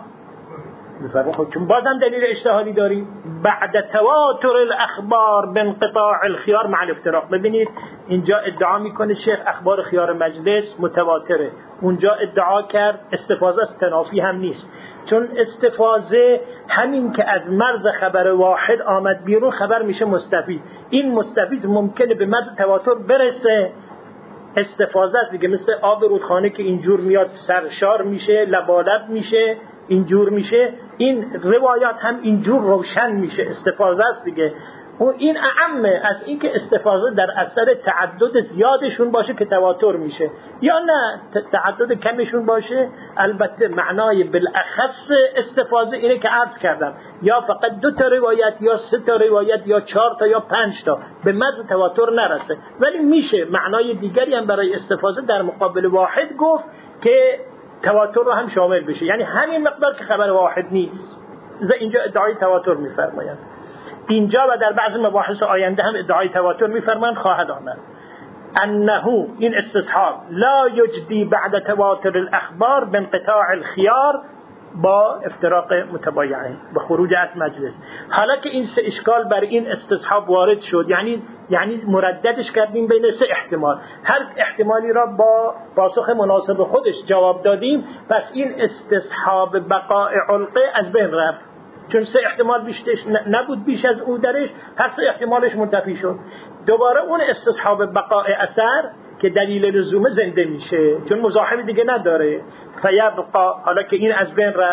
خب چون بازم دلیل اجتهادی داریم، بعد تواتر الاخبار بانقطاع الخيار مع الافتراق. ببینید اینجا ادعا میکنه شیخ اخبار خیار مجلس متواتره، اونجا ادعا کرد استفاضه است، تنافی هم نیست، چون استفاضه همین که از مرز خبر واحد آمد بیرون خبر میشه مستفیض، این مستفیض ممکنه به مرز تواتر برسه، استفاضه است دیگه، مثل آب رودخانه که اینجور میاد سرشار میشه لبالب میشه اینجور میشه، این روایات هم اینجور روشن میشه، استفاضه است دیگه. و این اعمه از این که استفاضه در اثر تعدد زیادشون باشه که تواتر میشه، یا نه تعدد کمشون باشه. البته معنای بالاخص استفاضه اینه که عرض کردم، یا فقط 2 تا روایت یا 3 تا روایت یا 4 تا یا 5 تا به مرز تواتر نرسه، ولی میشه معنای دیگری هم برای استفاضه در مقابل واحد گفت که تواتر رو هم شامل بشه، یعنی همین مقدار که خبر واحد نیست. اینجا ادعای تواتر میفرمایند، اینجا و در بعض مباحث آینده هم ادعای تواتر میفرمایند خواهد آمد. انه این استصحاب لا یجدی بعد تواتر الاخبار بانقطاع الخيار با افتراق متبایعین، به خروج از مجلس. حالا که این 3 اشکال بر این استصحاب وارد شد، یعنی مرددش کردیم بین 3 احتمال، هر احتمالی را با پاسخ مناسب خودش جواب دادیم، پس این استصحاب بقاء علقه از بین رفت، چون 3 احتمال بیشترش نبود بیش از اون درش، هر 3 احتمالش منتفی شد. دوباره اون استصحاب بقاء اثر که دلیل لزوم زنده میشه، چون مزاحم دیگه نداره. فیبقا، حالا که این از بین رفت،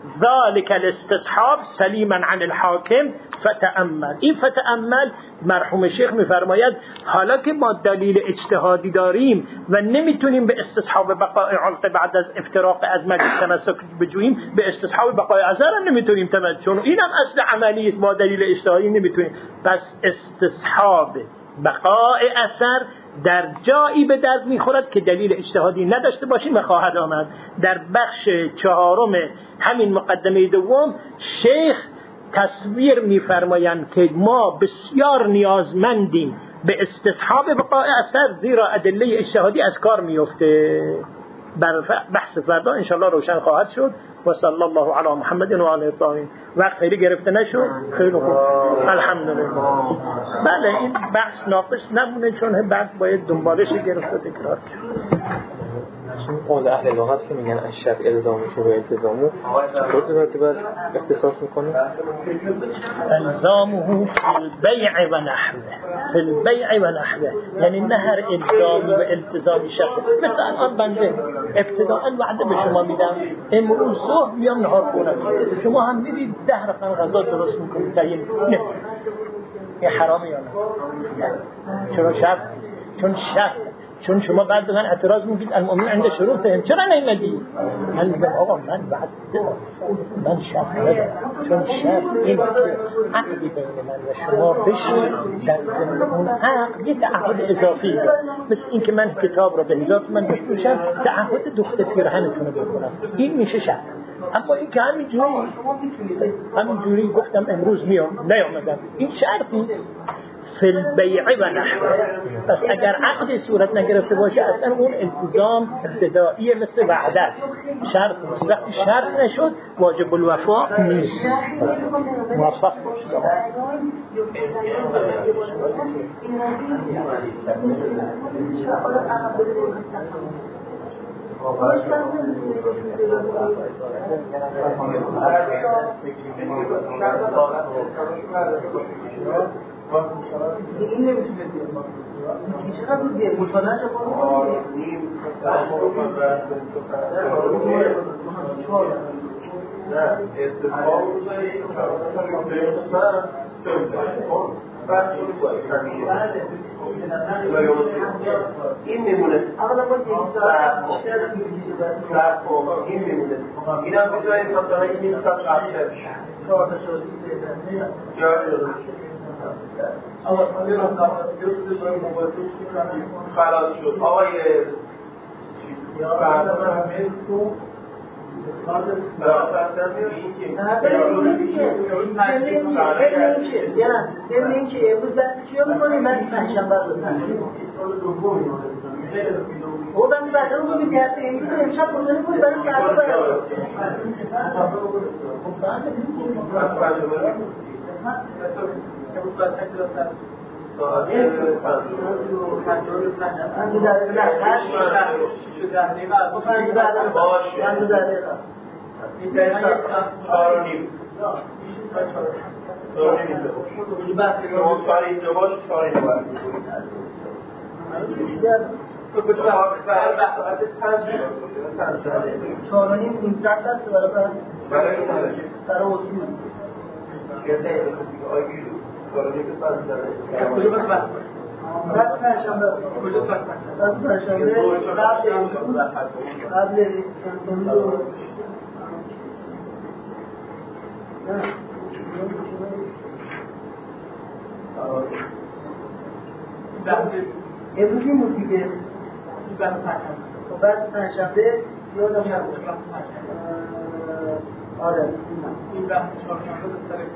ذلك الاستصحاب سلیما عن الحاکم فتأمل. این فتأمل مرحوم شیخ میفرماید حالا که ما دلیل اجتهادی داریم و نمیتونیم به استصحاب بقای علق بعد از افتراق از مجلس تمسک بجوییم، به استصحاب بقای اثر هم نمیتونیم تمسک، چون اینم اصل عملی است، با دلیل اجتهادی نمیتونیم. پس استصحاب بقای اثر در جایی به درد میخورد که دلیل اجتهادی نداشته باشیم و خواهد آمد. در بخش 4 همین مقدمه دوم شیخ تصویر میفرمایند که ما بسیار نیازمندیم به استصحاب بقای اثر، زیرا ادله اجتهادی از کار میفته. بر بحث فردا انشاءالله روشن خواهد شد. و صلی الله علی محمد و آله الطاهرین. وقت خیلی گرفته نشد؟ خیلی خوب، الحمدلله. بله این بحث ناقص نمونه، چون بعد باید دنبالش گرفت و تکرار کرد. قول اهل لغت که میگن الشرع الزامش و التزامو چطور مرتبط اختصاص میکنه؟ الزامه فی البیع و نحوه، فی البیع و نحوه، یعنی نه هر الزامی و التزامی شخص. مثل الان بنده ابتداء وعده به شما میدم امروز صبح میام نهار خونم، شما هم میرید 10 رقم غذا درست میکنید، نه این حرامه یا نه؟ چرا شرط؟ چون شما بعد من اعتراض میگید المؤمن عند شروطهم، چرا نیومدی؟ من میگم آقا من بعد من شرط ندارم، چون شرط این عقدی بین من و شما بشه، در ضمن اون عقد یه تعهد اضافی داره، مثل این که من کتاب رو به اضافه من بفروشم، تعهد دخت پیرهنتون رو بکنم، این میشه شرط. اما این که همینجوری گفتم امروز میام نیامدم، این شرطی فی البیع و نحوه. پس اگر عقد صورت نگرفته باشه اصلا اون التزام ابتدایی مثل وعده است، شرط نیست. وقتی شرط نشد واجب الوفا نیست. موفق باشید. این نمیتونه چقدر دیگه مطالعه این میمونه اولا با این میمونه این هم بجایی مثلا این ساعت قبل خلاص شد آقای این که امروز دست چیو میکنی من پنجشنبه رو خودم بچه رو بگید هسته امروز امشب بزنی کنی برای کرده چهارانیم این سخت است برای اصول بس پنجشنبه قبل امروز این بود دیگه بعد پنجشنبه یادم نبود آره این بحث چهارشنبه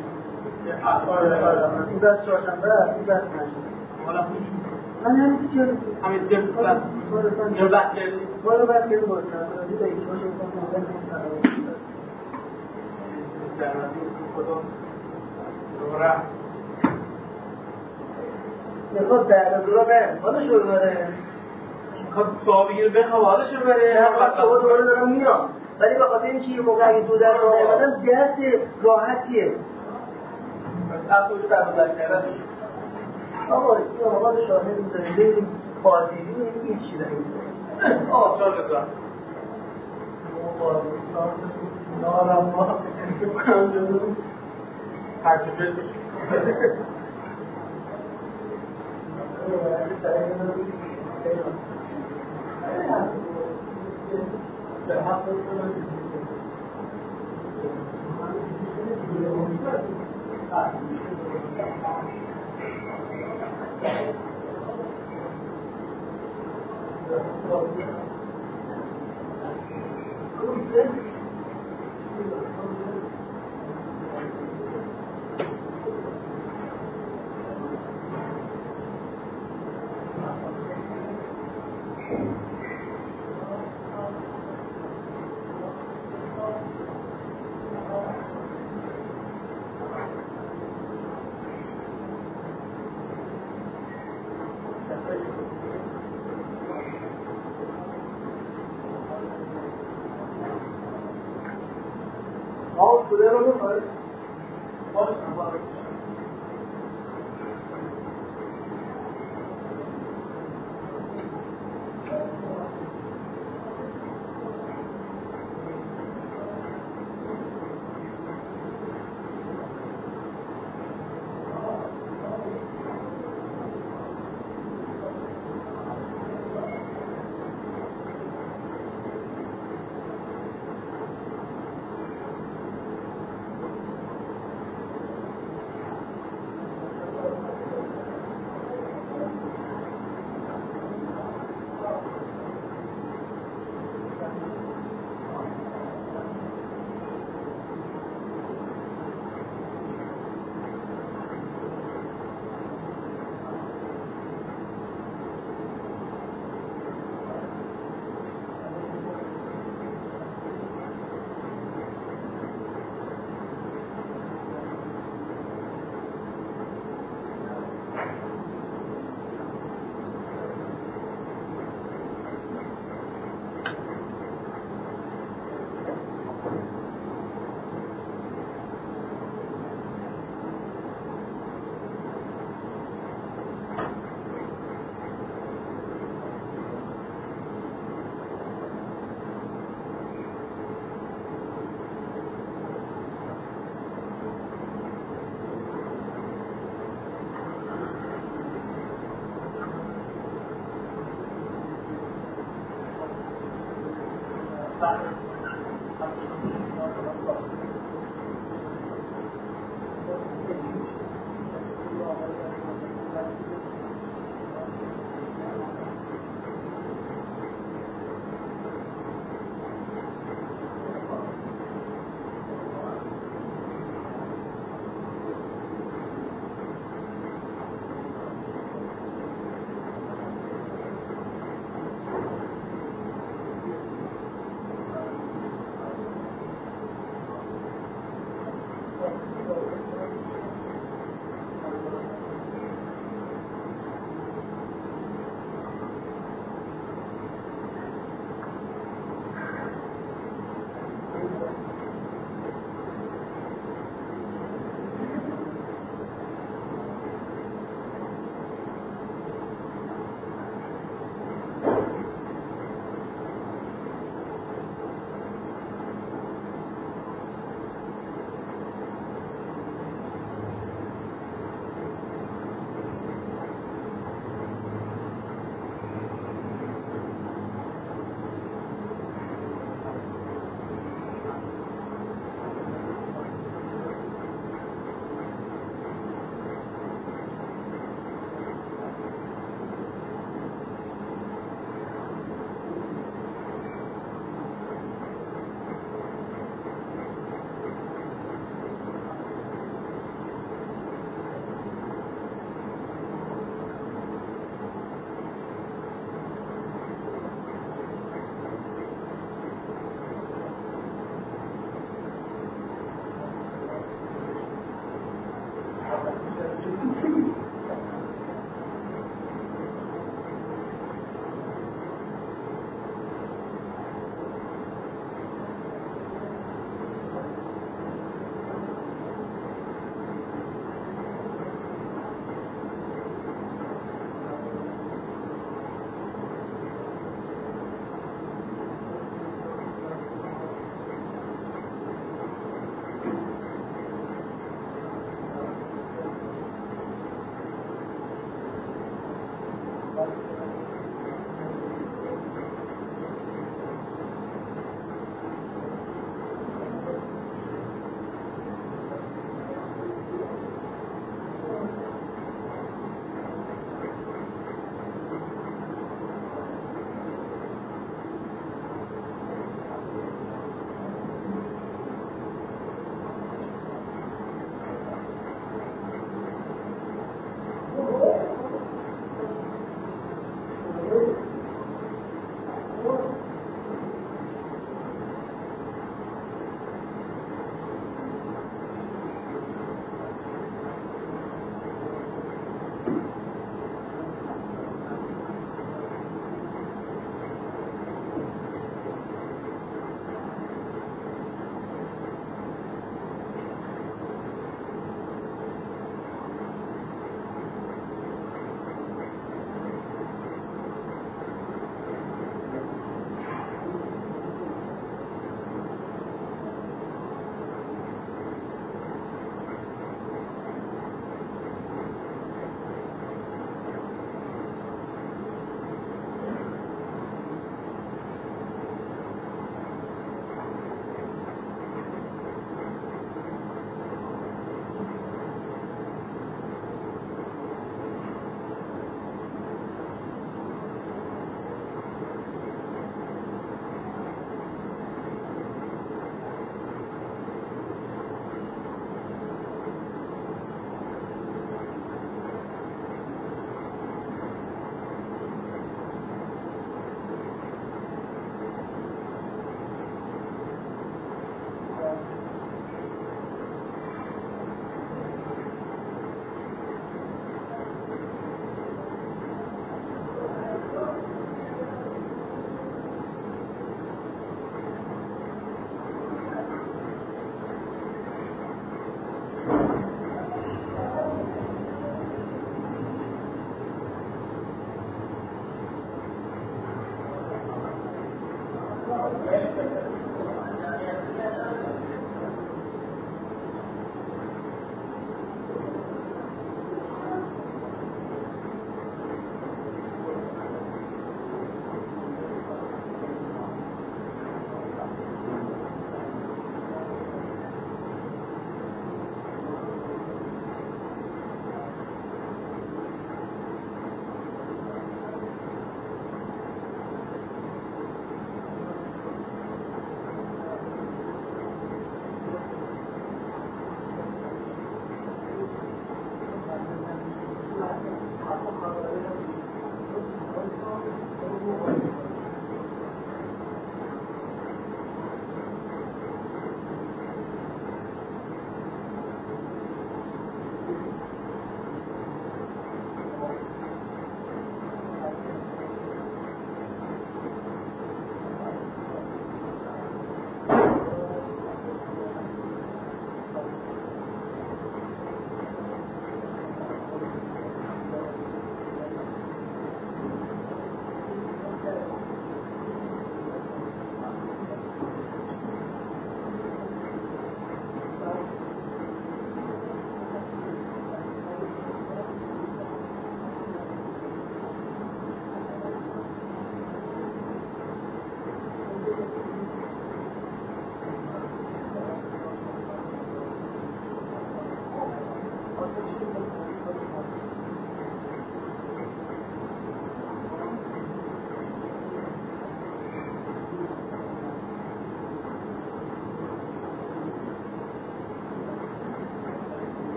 این بحث چهارشنبه این بحث پنجشنبه من همین چیزی همین جلد بحث جلد بحث کردیم بود میخواد در دورا برم حالا شروع بره میخواد صحابه گیر بخواه حالا شروع بره صحابه دوباره دارم میام ولی به خاطر این که یه موقع اگه دو در رو نیمدم جهت راحتیه اصولی در رو کردن آقا این آقا شاهد میزنیم ببینیم بازیدی این چی داریم آقا شاهد بزن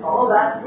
آقا بعد